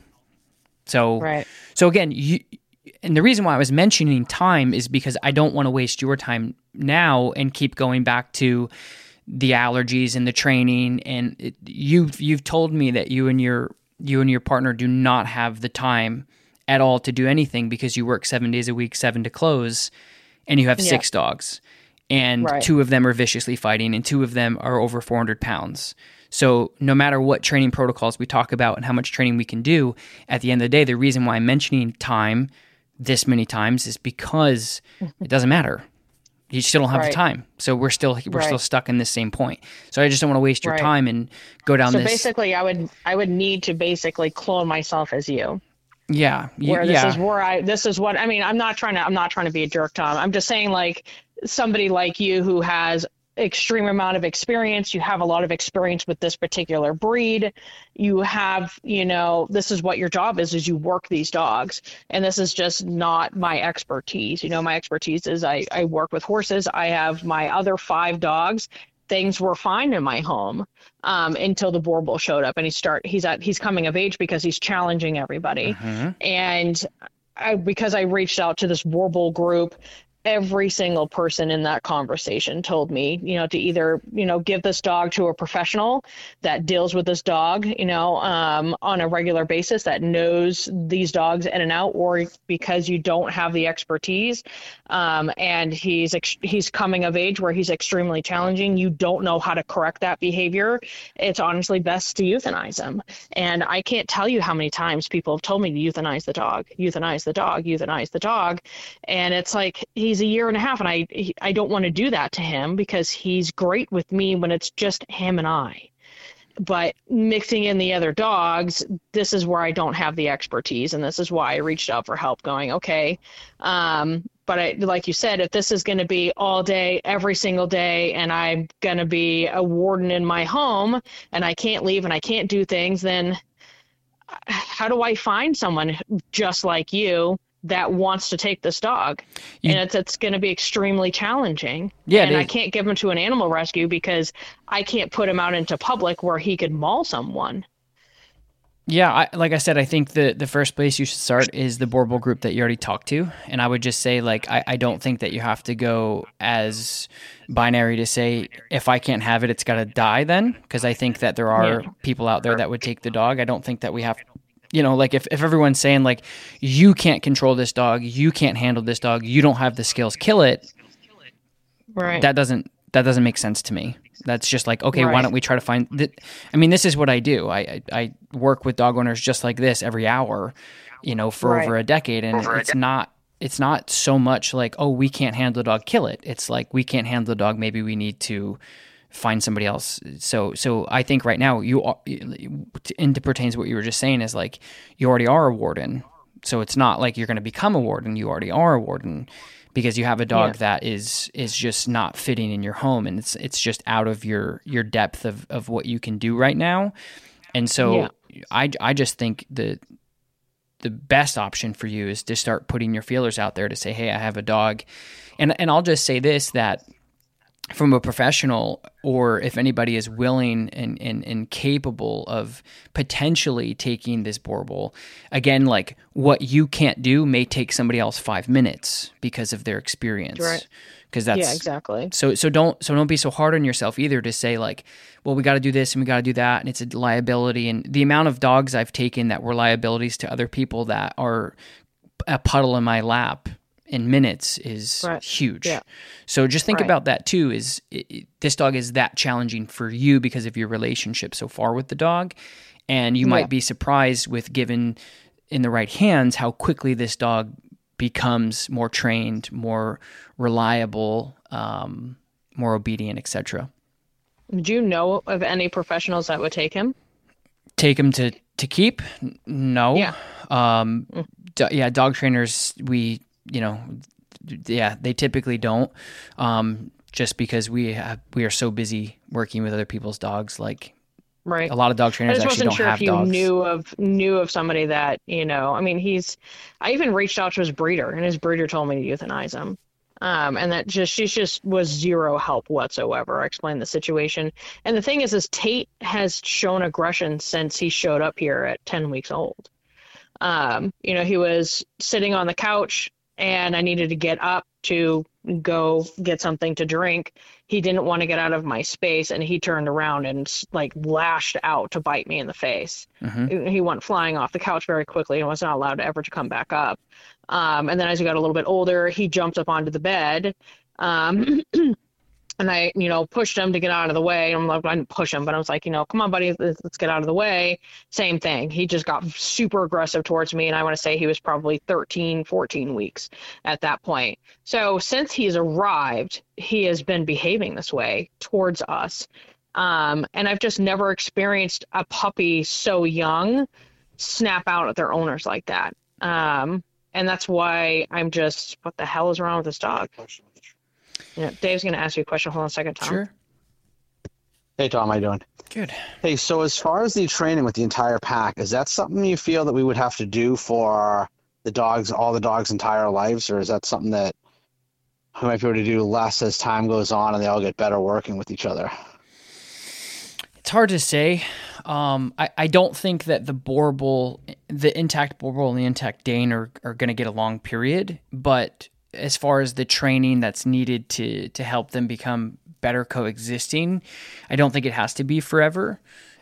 So again, and the reason why I was mentioning time is because I don't want to waste your time now and keep going back to the allergies and the training. And you've told me that you and your partner do not have the time at all to do anything, because you work 7 days a week, 7 to close, and you have 6 dogs, and 2 of them are viciously fighting, and 2 of them are over 400 pounds. So no matter what training protocols we talk about and how much training we can do, at the end of the day, the reason why I'm mentioning time this many times is because it doesn't matter. You still don't have the time. So we're still stuck in this same point. So I just don't want to waste your time and go down this. So basically I would need to basically clone myself as you. Yeah. This is what I mean, I'm not trying to be a jerk, Tom. I'm just saying, like, somebody like you who has extreme amount of experience, you have a lot of experience with this particular breed, you have, this is what your job is you work these dogs, and this is just not my expertise. My expertise is I work with horses. I have my other 5 dogs. Things were fine in my home until the Borbal showed up, and he's coming of age because he's challenging everybody. And because I reached out to this Borbal group, every single person in that conversation told me, to either, give this dog to a professional that deals with this dog, on a regular basis, that knows these dogs in and out, or because you don't have the expertise, and he's coming of age where he's extremely challenging, you don't know how to correct that behavior, it's honestly best to euthanize him. And I can't tell you how many times people have told me to euthanize the dog, euthanize the dog, euthanize the dog. And it's like, he's a year and a half, and I don't want to do that to him, because he's great with me when it's just him and I. But mixing in the other dogs, this is where I don't have the expertise, and this is why I reached out for help, going, okay. But like you said, if this is going to be all day, every single day, and I'm going to be a warden in my home, and I can't leave and I can't do things, then how do I find someone just like you that wants to take this dog? And it's going to be extremely challenging. And I can't give him to an animal rescue because I can't put him out into public where he could maul someone. Yeah, like I said, I think the first place you should start is the Borbal group that you already talked to. And I would just say, like, I don't think that you have to go as binary to say, if I can't have it, it's got to die then. Because I think that there are people out there that would take the dog. I don't think that we have, like if everyone's saying, like, you can't control this dog, you can't handle this dog, you don't have the skills, kill it. Right. That doesn't that doesn't make sense to me. That's just like, okay, why Right. don't we try to find I mean, this is what I do. I work with dog owners just like this every hour, for Right. over a decade. And it's not so much like, oh, we can't handle the dog, kill it. It's like, we can't handle the dog, maybe we need to find somebody else. So I think right now into pertains what you were just saying is like, you already are a warden. So it's not like you're going to become a warden. You already are a warden because you have a dog that is just not fitting in your home, and it's just out of your depth of what you can do right now. And so I just think the best option for you is to start putting your feelers out there to say, hey, I have a dog. And I'll just say this, that from a professional, or if anybody is willing and capable of potentially taking this Borbal, again, like what you can't do may take somebody else 5 minutes because of their experience. Right. Because that's Yeah, exactly. So don't be so hard on yourself either to say like, well, we got to do this and we got to do that, and it's a liability. And the amount of dogs I've taken that were liabilities to other people that are a puddle in my lap in minutes is huge. Yeah. So just think about that too, is this dog is that challenging for you because of your relationship so far with the dog. And you might be surprised with, given in the right hands, how quickly this dog becomes more trained, more reliable, more obedient, etc. Do you know of any professionals that would take him? Take him to keep? No. Yeah. Dog trainers, they typically don't, just because we are so busy working with other people's dogs. Like, Right. a lot of dog I trainers just actually wasn't don't sure have if you dogs. knew of somebody that, I mean, I even reached out to his breeder, and his breeder told me to euthanize him. And that she just was zero help whatsoever. I explained the situation. And the thing is Tate has shown aggression since he showed up here at 10 weeks old. He was sitting on the couch, and I needed to get up to go get something to drink. He didn't want to get out of my space, and he turned around and like lashed out to bite me in the face. Mm-hmm. He went flying off the couch very quickly and was not allowed to ever to come back up. And then as he got a little bit older, he jumped up onto the bed. And I, pushed him to get out of the way. I'm like, I didn't push him, but I was like, come on, buddy, let's get out of the way. Same thing. He just got super aggressive towards me. And I want to say he was probably 13, 14 weeks at that point. So since he's arrived, he has been behaving this way towards us. And I've just never experienced a puppy so young snap out at their owners like that. And that's why I'm just, what the hell is wrong with this dog? Dave's going to ask you a question. Hold on a second, Tom. Sure. Hey, Tom, how you doing? Good. Hey, so as far as the training with the entire pack, is that something you feel that we would have to do for all the dogs' entire lives, or is that something that we might be able to do less as time goes on and they all get better working with each other? It's hard to say. I don't think that the intact Borbal and the intact Dane are going to get a long period, but as far as the training that's needed to help them become better coexisting, I don't think it has to be forever.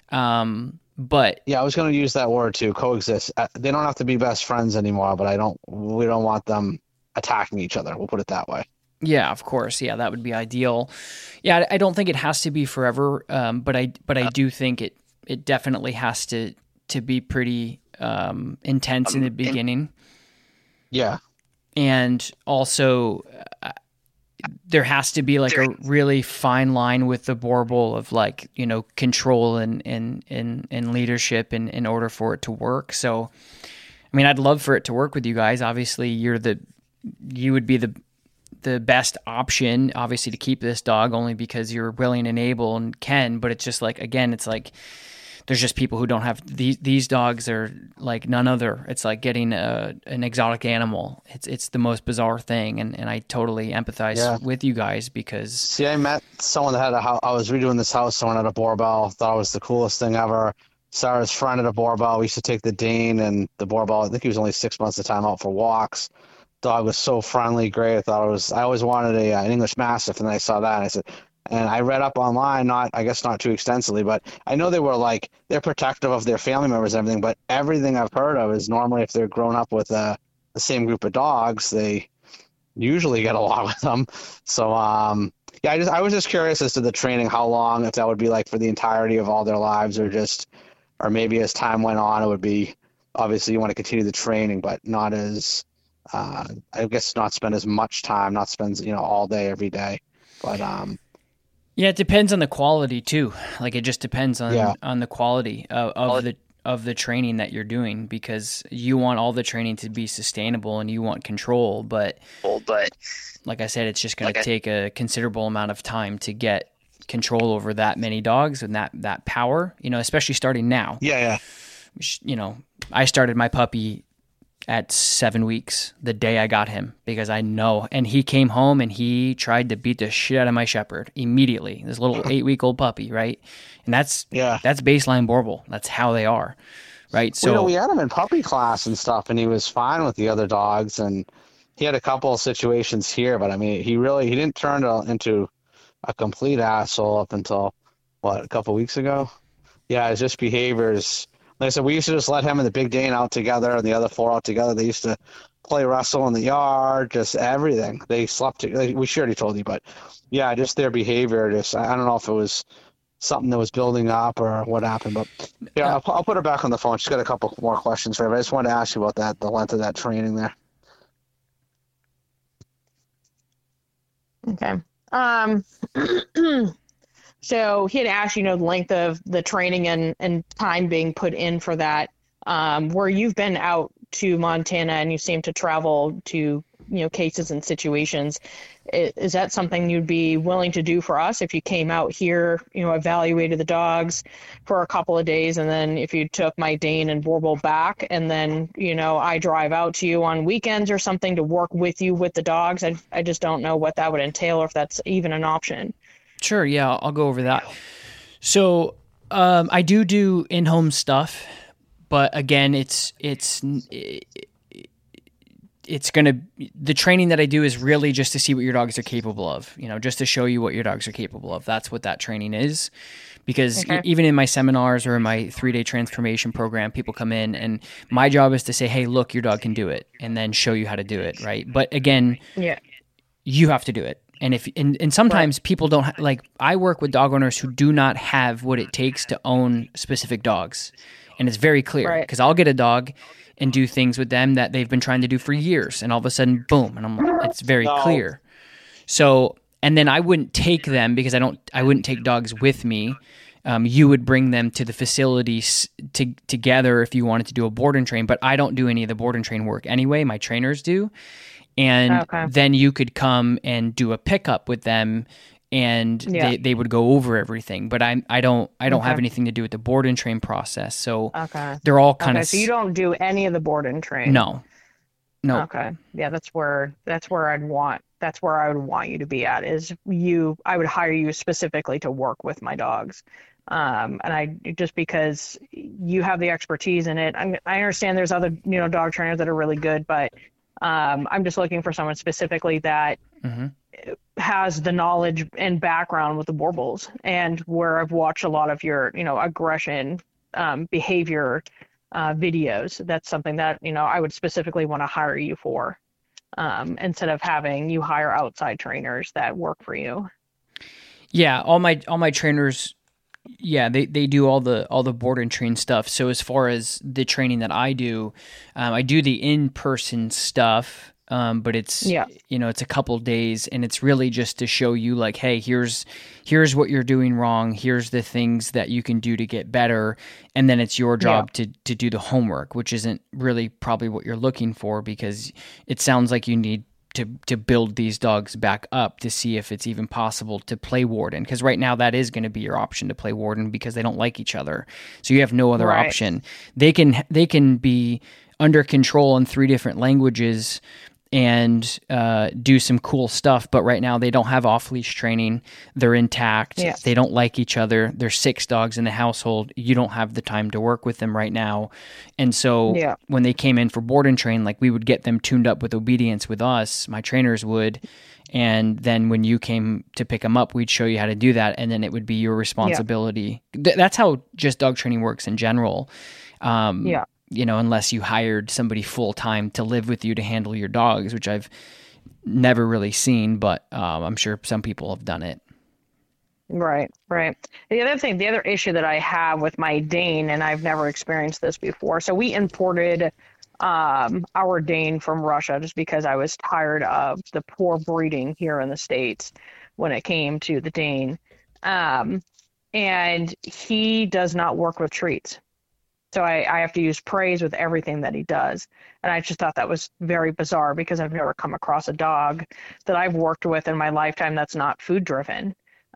But yeah, I was going to use that word too, coexist. They don't have to be best friends anymore, but we don't want them attacking each other. We'll put it that way. Yeah, of course. Yeah, that would be ideal. Yeah, I don't think it has to be forever, but I do think it definitely has to be pretty intense in the beginning. Yeah. And also, there has to be like a really fine line with the Borbal of like, control and leadership in order for it to work. So, I mean, I'd love for it to work with you guys. Obviously, you would be the best option, obviously, to keep this dog only because you're willing and able and can. But it's just like, again, it's like, there's just people who don't have these dogs are like none other. It's like getting an exotic animal. It's the most bizarre thing, and I totally empathize with you guys because. See, I met someone that had a house. I was redoing this house. Someone had a Borbal. Thought it was the coolest thing ever. Sarah's friend had a Borbal. We used to take the Dane and the Borbal. I think he was only 6 months at the time out for walks. Dog was so friendly, great. I always wanted an English Mastiff, and then I saw that and I said. And I read up online, not too extensively, but I know they're protective of their family members and everything, but everything I've heard of is normally if they're grown up with the same group of dogs, they usually get along with them. So, Yeah, I was just curious as to the training, how long, if that would be like for the entirety of all their lives, or maybe as time went on, it would be, obviously you want to continue the training, but not as, I guess not spend as much time, not spend, all day, every day. But, Yeah, it depends on the quality too. Like it just depends Yeah. on the quality of the training that you're doing, because you want all the training to be sustainable and you want control, but like I said, it's just going to take a considerable amount of time to get control over that many dogs and that power, especially starting now. yeah. I started my puppy at 7 weeks, the day I got him, because I know, and he came home and he tried to beat the shit out of my shepherd immediately. This little 8-week-old puppy, right? And that's baseline Borbal. That's how they are, right? So we had him in puppy class and stuff, and he was fine with the other dogs, and he had a couple of situations here, but I mean, he didn't turn into a complete asshole up until a couple of weeks ago. Yeah, it's just behaviors. Like I said, we used to just let him and the Big Dane out together and the other 4 out together. They used to play wrestle in the yard, just everything. They slept. We sure already told you, but yeah, just their behavior. I don't know if it was something that was building up or what happened, but yeah, I'll put her back on the phone. She's got a couple more questions for you. I just wanted to ask you about that, the length of that training there. Okay. So he had asked, the length of the training and time being put in for that. Where you've been out to Montana and you seem to travel to, cases and situations, is that something you'd be willing to do for us if you came out here, evaluated the dogs for a couple of days, and then if you took my Dane and Borbal back, and then, I drive out to you on weekends or something to work with you with the dogs? I just don't know what that would entail or if that's even an option. Sure, yeah, I'll go over that. So I do in-home stuff, but again, the training that I do is really just to see what your dogs are capable of, just to show you what your dogs are capable of. That's what that training is. Because even in my seminars or in my 3-day transformation program, people come in and my job is to say, hey, look, your dog can do it, and then show you how to do it, right? But again, you have to do it. And sometimes people don't I work with dog owners who do not have what it takes to own specific dogs. And it's very clear, because I'll get a dog and do things with them that they've been trying to do for years, and all of a sudden, boom, and it's very clear. So, and then I wouldn't take them because I wouldn't take dogs with me. You would bring them to the facilities together if you wanted to do a board and train, but I don't do any of the board and train work anyway. My trainers do. And then you could come and do a pickup with them, and they would go over everything. But I don't have anything to do with the board and train process. So they're all kind of. So you don't do any of the board and train. No. Okay. Yeah, that's where I would want you to be at. I would hire you specifically to work with my dogs. And just because you have the expertise in it, I understand there's other dog trainers that are really good, but. I'm just looking for someone specifically that has the knowledge and background with the Borbals, and where I've watched a lot of your, aggression, behavior, videos. That's something that, I would specifically want to hire you for, instead of having you hire outside trainers that work for you. Yeah. All my trainers, they do all the board and train stuff. So as far as the training that I do the in-person stuff, but it's it's a couple days, and it's really just to show you like, hey, here's what you're doing wrong. Here's the things that you can do to get better, and then it's your job to do the homework, which isn't really probably what you're looking for, because it sounds like you need to build these dogs back up to see if it's even possible to play Warden. Because right now that is going to be your option, to play Warden, because they don't like each other. So you have no other option. They can be under control in 3 different languages and do some cool stuff, but right now they don't have off-leash training. They're intact. Yeah. They don't like each other. There's 6 dogs in the household. You don't have the time to work with them right now. And so when they came in for board and train, we would get them tuned up with obedience with us, my trainers would, and then when you came to pick them up, we'd show you how to do that, and then it would be your responsibility. That's how just dog training works in general. Unless you hired somebody full-time to live with you to handle your dogs, which I've never really seen, but I'm sure some people have done it. Right, right. The other issue that I have with my Dane, and I've never experienced this before. So we imported our Dane from Russia just because I was tired of the poor breeding here in the States when it came to the Dane. And he does not work with treats. So I have to use praise with everything that he does. And I just thought that was very bizarre because I've never come across a dog that I've worked with in my lifetime that's not food driven.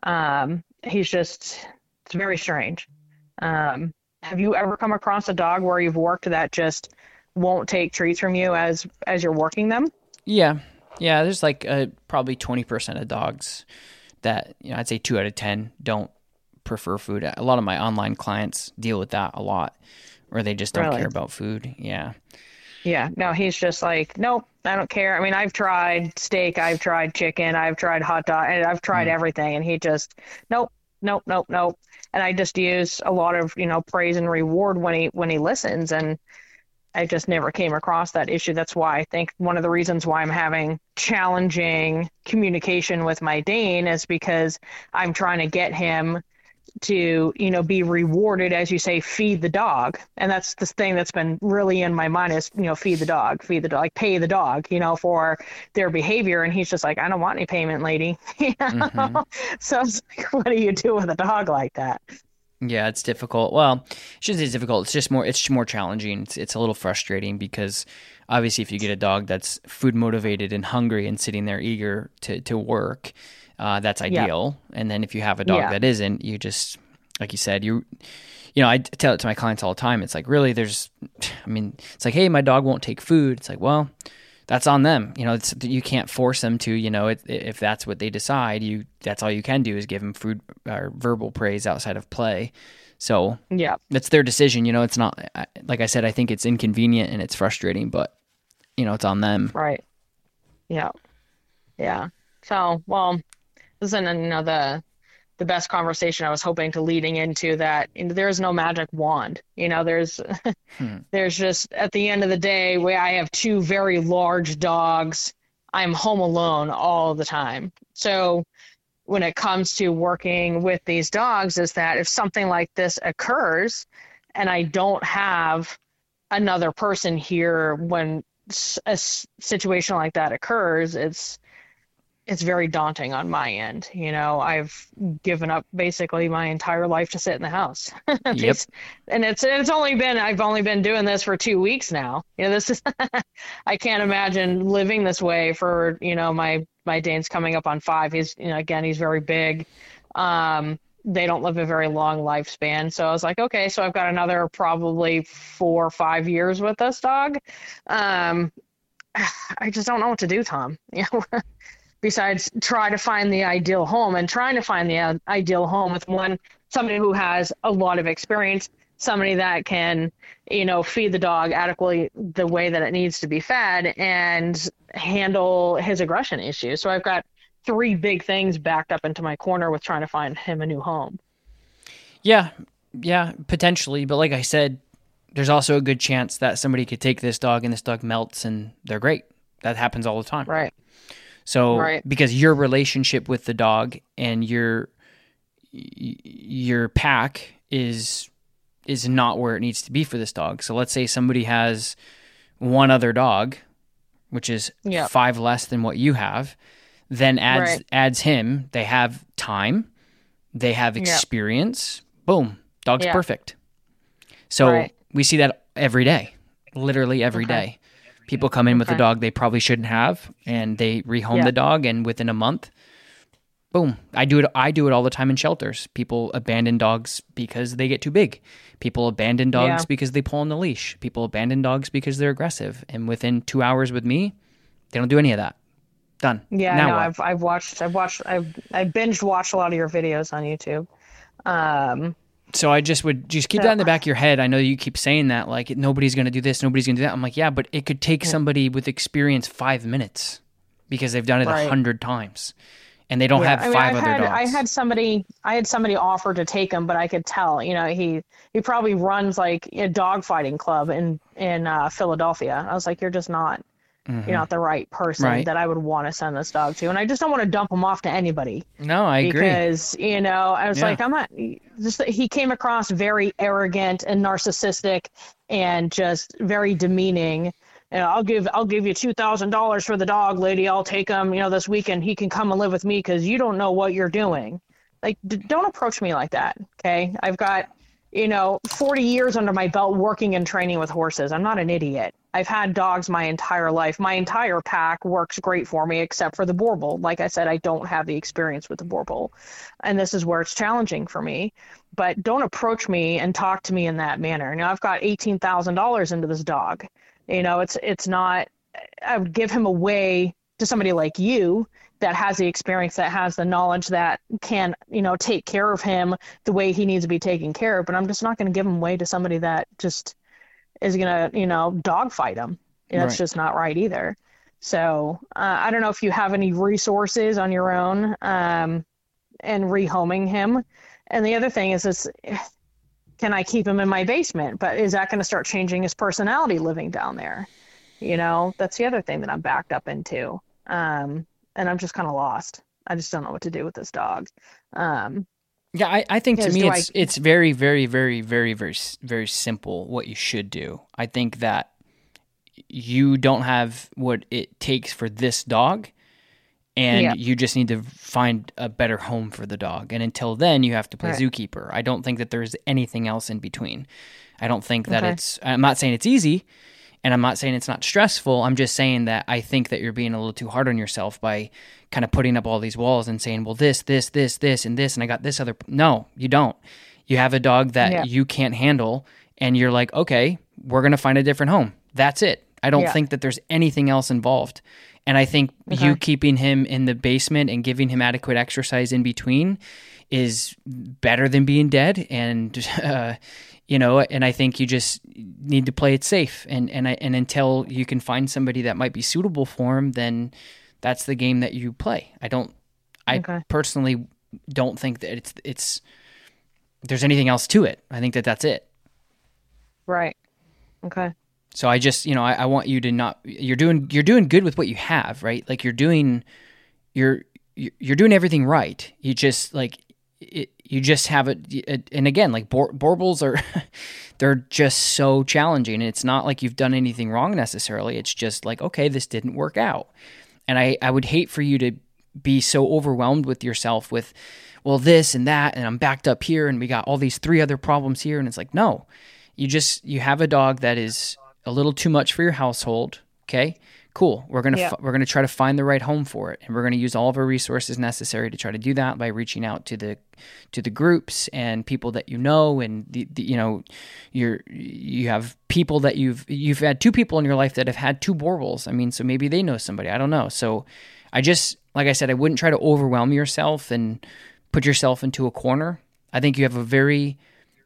It's very strange. Have you ever come across a dog where you've worked that just won't take treats from you as you're working them? Yeah. There's like probably 20% of dogs that, I'd say 2 out of 10 don't prefer food. A lot of my online clients deal with that a lot, or they just don't care about food. Yeah. No, he's just like, nope, I don't care. I mean, I've tried steak, I've tried chicken, I've tried hot dog, and I've tried everything. And he just, nope. And I just use a lot of, praise and reward when he listens. And I just never came across that issue. That's why I think one of the reasons why I'm having challenging communication with my Dane is because I'm trying to get him to, be rewarded, as you say, feed the dog. And that's the thing that's been really in my mind is, feed the dog, like pay the dog, for their behavior. And he's just like, I don't want any payment, lady. So it's like, what do you do with a dog like that? Yeah, it's difficult. Well, I shouldn't say it's difficult. It's more challenging. It's a little frustrating because obviously if you get a dog that's food motivated and hungry and sitting there eager to work, that's ideal. Yeah. And then if you have a dog that isn't, you just, like you said, I tell it to my clients all the time. It's like, really, it's like, hey, my dog won't take food. It's like, well, that's on them. You can't force them to, if that's what they decide, that's all you can do is give them food or verbal praise outside of play. So that's their decision. It's not, like I said, I think it's inconvenient and it's frustrating, but it's on them. Right. Yeah. So, well, this isn't, the best conversation I was hoping to leading into that. There's no magic wand. There's just, at the end of the day, where I have 2 very large dogs, I'm home alone all the time. So when it comes to working with these dogs is that if something like this occurs and I don't have another person here when a situation like that occurs, it's very daunting on my end. I've given up basically my entire life to sit in the house. Yep. And I've only been doing this for 2 weeks now. This is, I can't imagine living this way for, my Dane's coming up on 5. He's, again, he's very big. They don't live a very long lifespan. So I was like, okay, so I've got another probably 4 or 5 years with this dog. I just don't know what to do, Tom. Besides try to find the ideal home, and trying to find the ideal home with somebody who has a lot of experience, somebody that can, feed the dog adequately the way that it needs to be fed and handle his aggression issues. So I've got 3 big things backed up into my corner with trying to find him a new home. Yeah, potentially. But like I said, there's also a good chance that somebody could take this dog and this dog melts and they're great. That happens all the time. Right. So because your relationship with the dog and your pack is not where it needs to be for this dog. So let's say somebody has one other dog, which is 5 less than what you have, then adds him. They have time, they have experience. Boom, dog's perfect. So we see that every day, literally every day. People come in with a dog they probably shouldn't have, and they rehome the dog, and within a month, boom. I do it all the time in shelters. People abandon dogs because they get too big. People abandon dogs because they pull on the leash. People abandon dogs because they're aggressive. And within 2 hours with me, they don't do any of that. Done. Yeah, now I've binge watched a lot of your videos on YouTube. So I just would keep that in the back of your head. I know you keep saying that, like, nobody's going to do this, nobody's going to do that. I'm like, yeah, but it could take somebody with experience 5 minutes because they've done it 100 times, and they don't have 5 other dogs. I had somebody offer to take him, but I could tell, he probably runs like a dog fighting club in Philadelphia. I was like, you're just not you're not the right person that I would want to send this dog to. And I just don't want to dump him off to anybody. No, I agree. Because, I was like, I'm not just, he came across very arrogant and narcissistic and just very demeaning. I'll give you $2,000 for the dog, lady. I'll take him, this weekend. He can come and live with me because you don't know what you're doing. Like, don't approach me like that. Okay. I've got, 40 years under my belt working and training with horses. I'm not an idiot. I've had dogs my entire life. My entire pack works great for me, except for the Boerboel. Like I said, I don't have the experience with the Boerboel. And this is where it's challenging for me. But don't approach me and talk to me in that manner. I've got $18,000 into this dog. It's not, I would give him away to somebody like you that has the experience, that has the knowledge, that can, take care of him the way he needs to be taken care of. But I'm just not going to give him away to somebody that just is going to, dogfight him. That's just not right either. So I don't know if you have any resources on your own and rehoming him. And the other thing is, can I keep him in my basement? But is that going to start changing his personality living down there? That's the other thing that I'm backed up into. And I'm just kind of lost. I just don't know what to do with this dog. Yeah, I think to me it's very, very, very, very, very, very simple what you should do. I think that you don't have what it takes for this dog, and you just need to find a better home for the dog. And until then, you have to play zookeeper. I don't think that there's anything else in between. I don't think that I'm not saying it's easy, and I'm not saying it's not stressful. I'm just saying that I think that you're being a little too hard on yourself by kind of putting up all these walls and saying, well, this, and this, and I got this other. No, you don't. You have a dog that you can't handle, and you're like, okay, we're going to find a different home. That's it. I don't think that there's anything else involved. And I think you keeping him in the basement and giving him adequate exercise in between is better than being dead. And, and I think you just need to play it safe. And until you can find somebody that might be suitable for him, then that's the game that you play. I personally don't think that there's anything else to it. I think that that's it. Right. Okay. So I just, I want you to not, you're doing good with what you have, right? Like you're doing everything right. You just you just have it. And again, like Boerboels are, they're just so challenging. And it's not like you've done anything wrong necessarily. It's just like, okay, this didn't work out. And I would hate for you to be so overwhelmed with yourself with, well, this and that, and I'm backed up here and we got all these 3 other problems here. And it's like, no, you have a dog that is a little too much for your household. Okay, cool. We're gonna try to find the right home for it, and we're gonna use all of our resources necessary to try to do that by reaching out to the groups and people that and you have people that you've had 2 people in your life that have had 2 Boerboels. I mean, so maybe they know somebody. I don't know. So I just, like I said, I wouldn't try to overwhelm yourself and put yourself into a corner. I think you have a very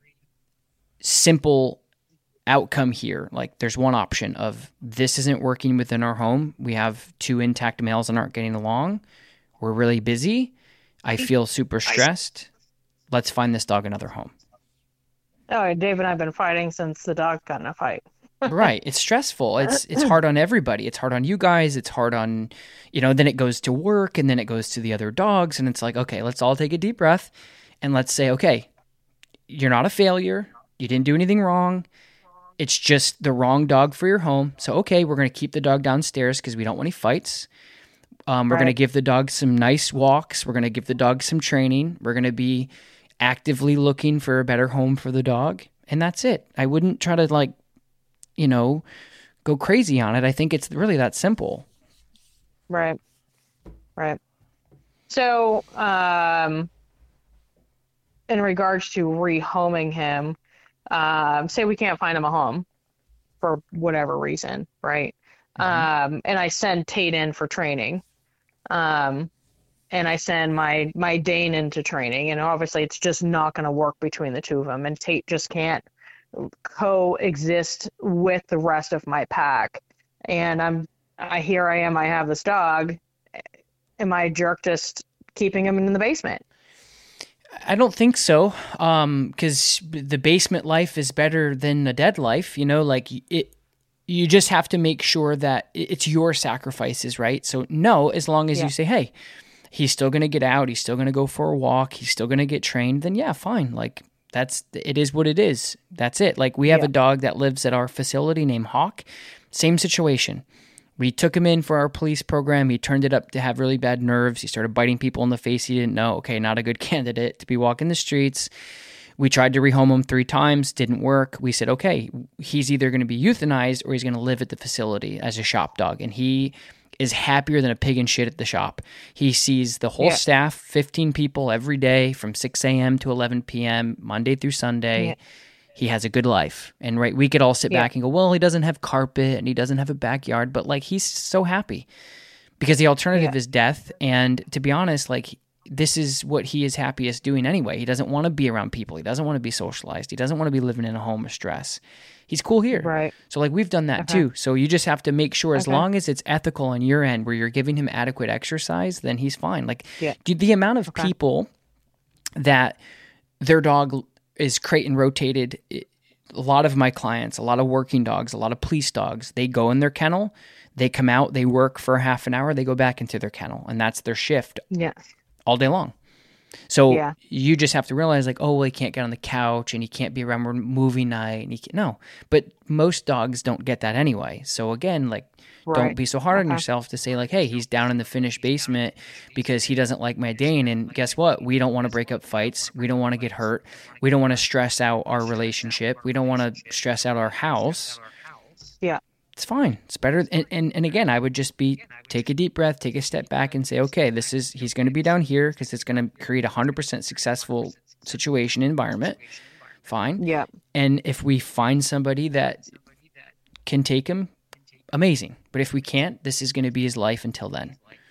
simple outcome here. Like there's one option of this isn't working within our home. We have 2 intact males and aren't getting along. We're really busy. I feel super stressed. Let's find this dog another home. Oh, Dave and I have been fighting since the dog got in a fight. Right. It's stressful. It's hard on everybody. It's hard on you guys. It's hard on, then it goes to work and then it goes to the other dogs. And it's like, okay, let's all take a deep breath and let's say, okay, you're not a failure. You didn't do anything wrong. It's just the wrong dog for your home. So, okay, we're going to keep the dog downstairs because we don't want any fights. We're going to give the dog some nice walks. We're going to give the dog some training. We're going to be actively looking for a better home for the dog. And that's it. I wouldn't try to go crazy on it. I think it's really that simple. Right. So, in regards to rehoming him, say we can't find him a home for whatever reason, right? And I send Tate in for training. And I send my Dane into training, and obviously it's just not going to work between the 2 of them, and Tate just can't coexist with the rest of my pack. And I have this dog. Am I a jerk just keeping him in the basement? I don't think so, because the basement life is better than a dead life. you just have to make sure that it's your sacrifices, right? So no, as long as you say, hey, he's still going to get out, he's still going to go for a walk, he's still going to get trained, then yeah, fine. Like it is what it is. That's it. Like we have a dog that lives at our facility named Hawk. Same situation. We took him in for our police program. He turned it up to have really bad nerves. He started biting people in the face. He didn't know. Okay, not a good candidate to be walking the streets. We tried to rehome him 3 times. Didn't work. We said, okay, he's either going to be euthanized or he's going to live at the facility as a shop dog. And he is happier than a pig in shit at the shop. He sees the whole staff, 15 people every day from 6 a.m. to 11 p.m., Monday through Sunday. He has a good life. And right, we could all sit back and go, well, he doesn't have carpet and he doesn't have a backyard, but like he's so happy because the alternative is death. And to be honest, like this is what he is happiest doing anyway. He doesn't want to be around people. He doesn't want to be socialized. He doesn't want to be living in a home of stress. He's cool here. Right. So like we've done that too. So you just have to make sure as long as it's ethical on your end where you're giving him adequate exercise, then he's fine. Like the amount of people that their dog is crate and rotated, a lot of my clients, a lot of working dogs, a lot of police dogs, they go in their kennel, they come out, they work for half an hour, they go back into their kennel, and that's their shift all day long. So you just have to realize like, oh, well, he can't get on the couch and he can't be around movie night. And no, but most dogs don't get that anyway. So again, like, don't be so hard on yourself to say like, hey, he's down in the finished basement because he doesn't like my Dane. And guess what? We don't want to break up fights. We don't want to get hurt. We don't want to stress out our relationship. We don't want to stress out our house. Yeah. It's fine. It's better. And again, I would just take a deep breath, take a step back and say, okay, he's going to be down here because it's going to create 100% successful situation environment. Fine. Yeah. And if we find somebody that can take him, amazing. But if we can't, this is going to be his life until then.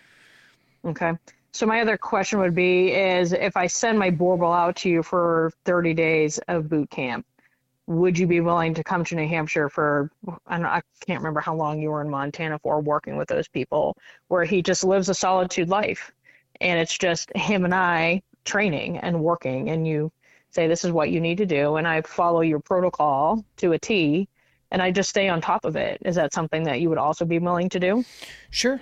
Okay. So my other question would be is if I send my Borbal out to you for 30 days of boot camp, would you be willing to come to New Hampshire for, I can't remember how long you were in Montana for working with those people, where he just lives a solitude life and it's just him and I training and working, and you say, this is what you need to do. And I follow your protocol to a T and I just stay on top of it. Is that something that you would also be willing to do? Sure.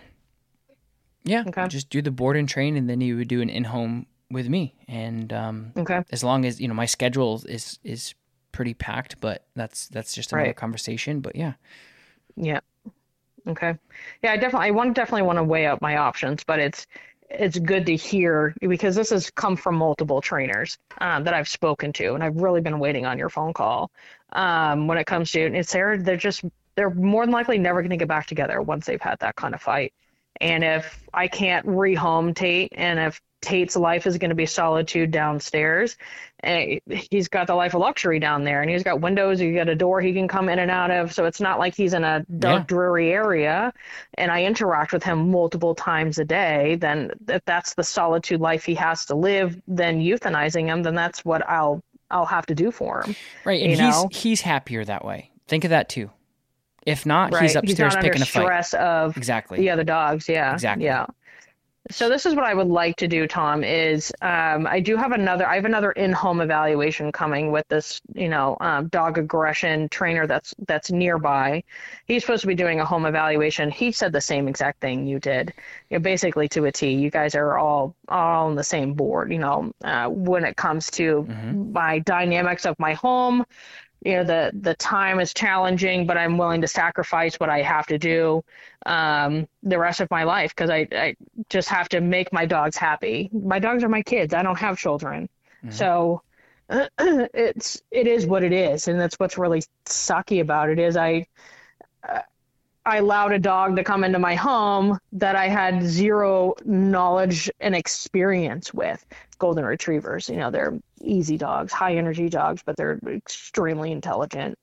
Yeah. Okay. Just do the board and train, and then you would do an in-home with me. And as long as, my schedule is pretty packed, but that's just another conversation. But yeah. Okay. Yeah, I definitely want to weigh up my options, but it's good to hear because this has come from multiple trainers that I've spoken to, and I've really been waiting on your phone call when it comes to they're more than likely never going to get back together once they've had that kind of fight. And if I can't rehome Tate, and if Tate's life is going to be solitude downstairs, he's got the life of luxury down there, and he's got windows, he's got a door he can come in and out of, so it's not like he's in a dark, dreary area, and I interact with him multiple times a day. Then if that's the solitude life he has to live, then euthanizing him, then that's what I'll have to do for him. Right, and he's happier that way. Think of that too. If not, he's upstairs picking a fight. Stress of the other dogs. Yeah. Exactly. Yeah. So this is what I would like to do, Tom, is I have another in-home evaluation coming with this, dog aggression trainer that's nearby. He's supposed to be doing a home evaluation. He said the same exact thing you did, basically to a T. You guys are all on the same board, when it comes to my dynamics of my home. The time is challenging, but I'm willing to sacrifice what I have to do the rest of my life because I just have to make my dogs happy. My dogs are my kids. I don't have children. So it is what it is. And that's what's really sucky about it is I allowed a dog to come into my home that I had zero knowledge and experience with. Golden retrievers, they're easy dogs, high energy dogs, but they're extremely intelligent.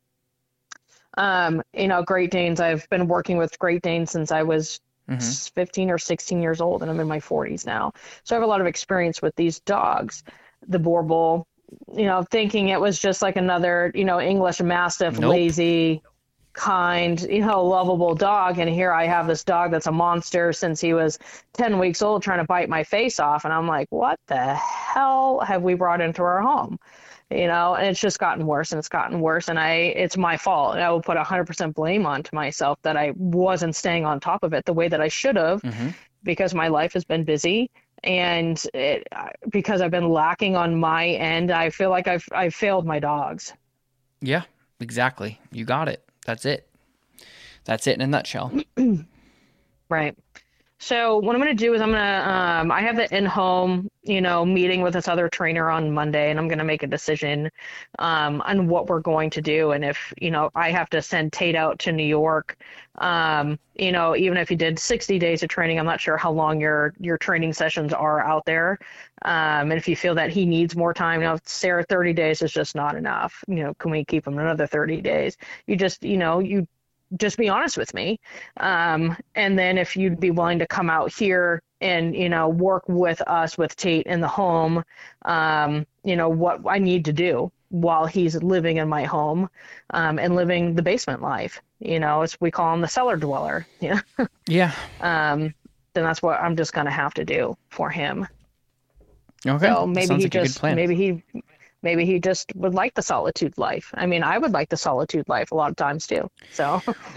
Great Danes, I've been working with Great Danes since I was 15 or 16 years old, and I'm in my 40s now. So I have a lot of experience with these dogs. The Borbal, thinking it was just like another, English Mastiff, lazy, kind, lovable dog. And here I have this dog that's a monster since he was 10 weeks old trying to bite my face off. And I'm like, what the hell have we brought into our home? and it's just gotten worse and it's gotten worse. And it's my fault. And I will put 100% blame onto myself that I wasn't staying on top of it the way that I should have, because my life has been busy. And because I've been lacking on my end, I feel like I've failed my dogs. Yeah, exactly. You got it. That's it. That's it in a nutshell. Right. So what I'm going to do is I have the in-home, meeting with this other trainer on Monday, and I'm going to make a decision on what we're going to do. And if, I have to send Tate out to New York, even if you did 60 days of training, I'm not sure how long your training sessions are out there. And if you feel that he needs more time, Sarah, 30 days is just not enough. Can we keep him another 30 days? You just be honest with me. And then if you'd be willing to come out here and, work with us with Tate in the home, what I need to do while he's living in my home, and living the basement life, as we call him, the cellar dweller. Yeah. Then that's what I'm just going to have to do for him. Okay. So maybe Sounds he like a good plan. Maybe he just would like the solitude life. I mean, I would like the solitude life a lot of times too. So.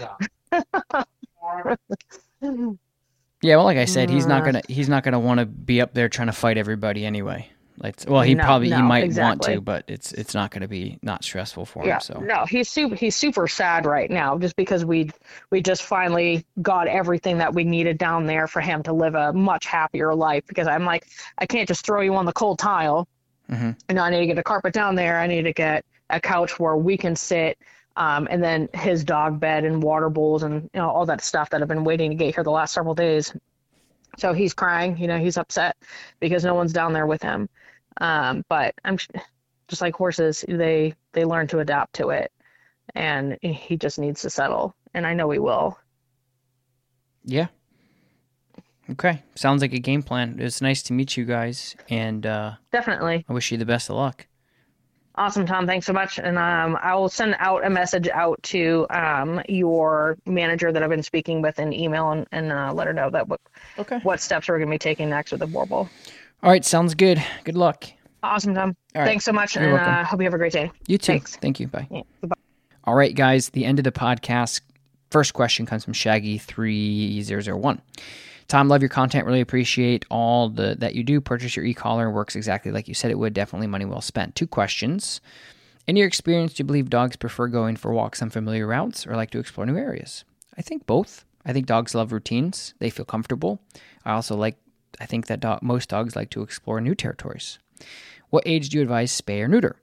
Yeah, well, like I said, he's not gonna want to be up there trying to fight everybody anyway. He might exactly. want to, but it's not gonna be not stressful for him. So no, he's super sad right now, just because we just finally got everything that we needed down there for him to live a much happier life. Because I'm like, I can't just throw you on the cold tile. And I need to get a carpet down there. I need to get a couch where we can sit, and then his dog bed and water bowls and all that stuff that I've been waiting to get here the last several days. So he's crying, he's upset because no one's down there with him. But I'm just like horses, they learn to adapt to it, and he just needs to settle, and I know he will. Yeah. Okay. Sounds like a game plan. It's nice to meet you guys, and definitely. I wish you the best of luck. Awesome, Tom. Thanks so much. And I will send out a message out to your manager that I've been speaking with in email, and let her know that what steps we're going to be taking next with the Warble. All right. Sounds good. Good luck. Awesome, Tom. All right. Thanks so much, You're welcome. Hope you have a great day. You too. Thanks. Thank you. Bye. Yeah, bye. All right, guys. The end of the podcast. First question comes from Shaggy3001. Tom, love your content. Really appreciate all that you do. Purchase your e-collar. Works exactly like you said it would. Definitely money well spent. 2 questions. In your experience, do you believe dogs prefer going for walks on familiar routes or like to explore new areas? I think both. I think dogs love routines. They feel comfortable. I think that most dogs like to explore new territories. What age do you advise spay or neuter?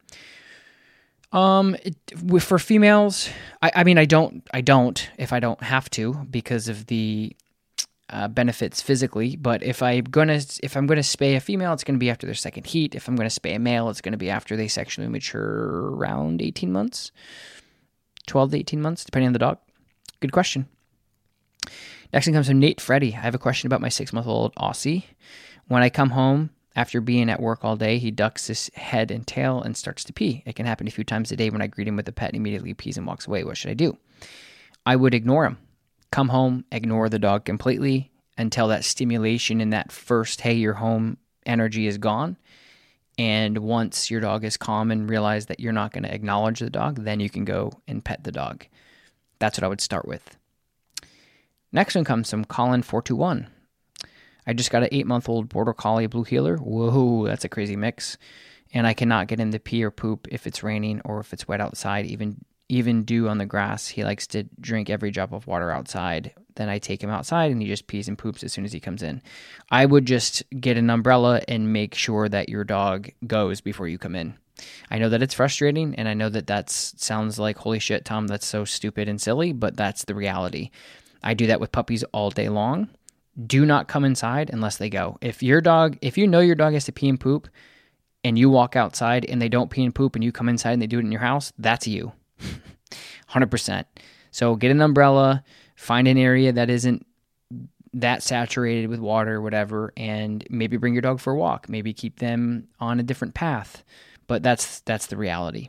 For females, I mean, I don't if I don't have to because of the benefits physically, but if I'm gonna spay a female, it's gonna be after their second heat. If I'm gonna spay a male, it's gonna be after they sexually mature around 18 months, 12 to 18 months, depending on the dog. Good question. Next one comes from Nate Freddy. I have a question about my 6-month-old Aussie. When I come home after being at work all day, he ducks his head and tail and starts to pee. It can happen a few times a day when I greet him with the pet and immediately pees and walks away. What should I do? I would ignore him. Come home, ignore the dog completely until that stimulation and that first, hey, you're home energy is gone. And once your dog is calm and realize that you're not going to acknowledge the dog, then you can go and pet the dog. That's what I would start with. Next one comes from Colin421. I just got an 8-month-old Border Collie Blue Heeler. Whoa, that's a crazy mix. And I cannot get him to pee or poop if it's raining or if it's wet outside, even dew on the grass. He likes to drink every drop of water outside. Then I take him outside and he just pees and poops as soon as he comes in. I would just get an umbrella and make sure that your dog goes before you come in. I know that it's frustrating, and I know that sounds like, holy shit, Tom, that's so stupid and silly, but that's the reality. I do that with puppies all day long. Do not come inside unless they go. If you know your dog has to pee and poop, and you walk outside and they don't pee and poop, and you come inside and they do it in your house, that's you. 100%. So get an umbrella, find an area that isn't that saturated with water or whatever, and maybe bring your dog for a walk. Maybe keep them on a different path. But that's the reality.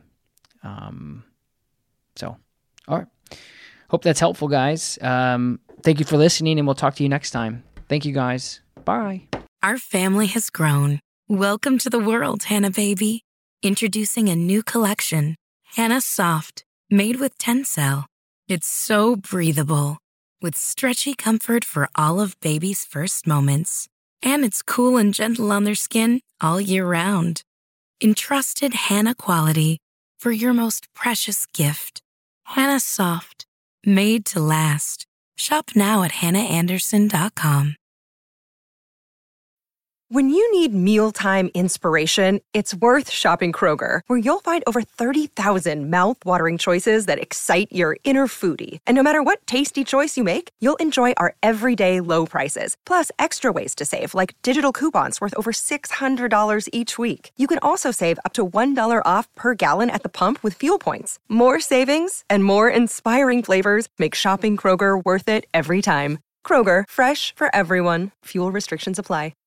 So, all right. Hope that's helpful, guys. Thank you for listening, and we'll talk to you next time. Thank you, guys. Bye. Our family has grown. Welcome to the world, Hannah baby. Introducing a new collection, Hannah Soft, made with Tencel. It's so breathable, with stretchy comfort for all of baby's first moments. And it's cool and gentle on their skin all year round. Entrusted Hannah quality for your most precious gift. Hannah Soft, made to last. Shop now at hannahanderson.com. When you need mealtime inspiration, it's worth shopping Kroger, where you'll find over 30,000 mouth-watering choices that excite your inner foodie. And no matter what tasty choice you make, you'll enjoy our everyday low prices, plus extra ways to save, like digital coupons worth over $600 each week. You can also save up to $1 off per gallon at the pump with fuel points. More savings and more inspiring flavors make shopping Kroger worth it every time. Kroger, fresh for everyone. Fuel restrictions apply.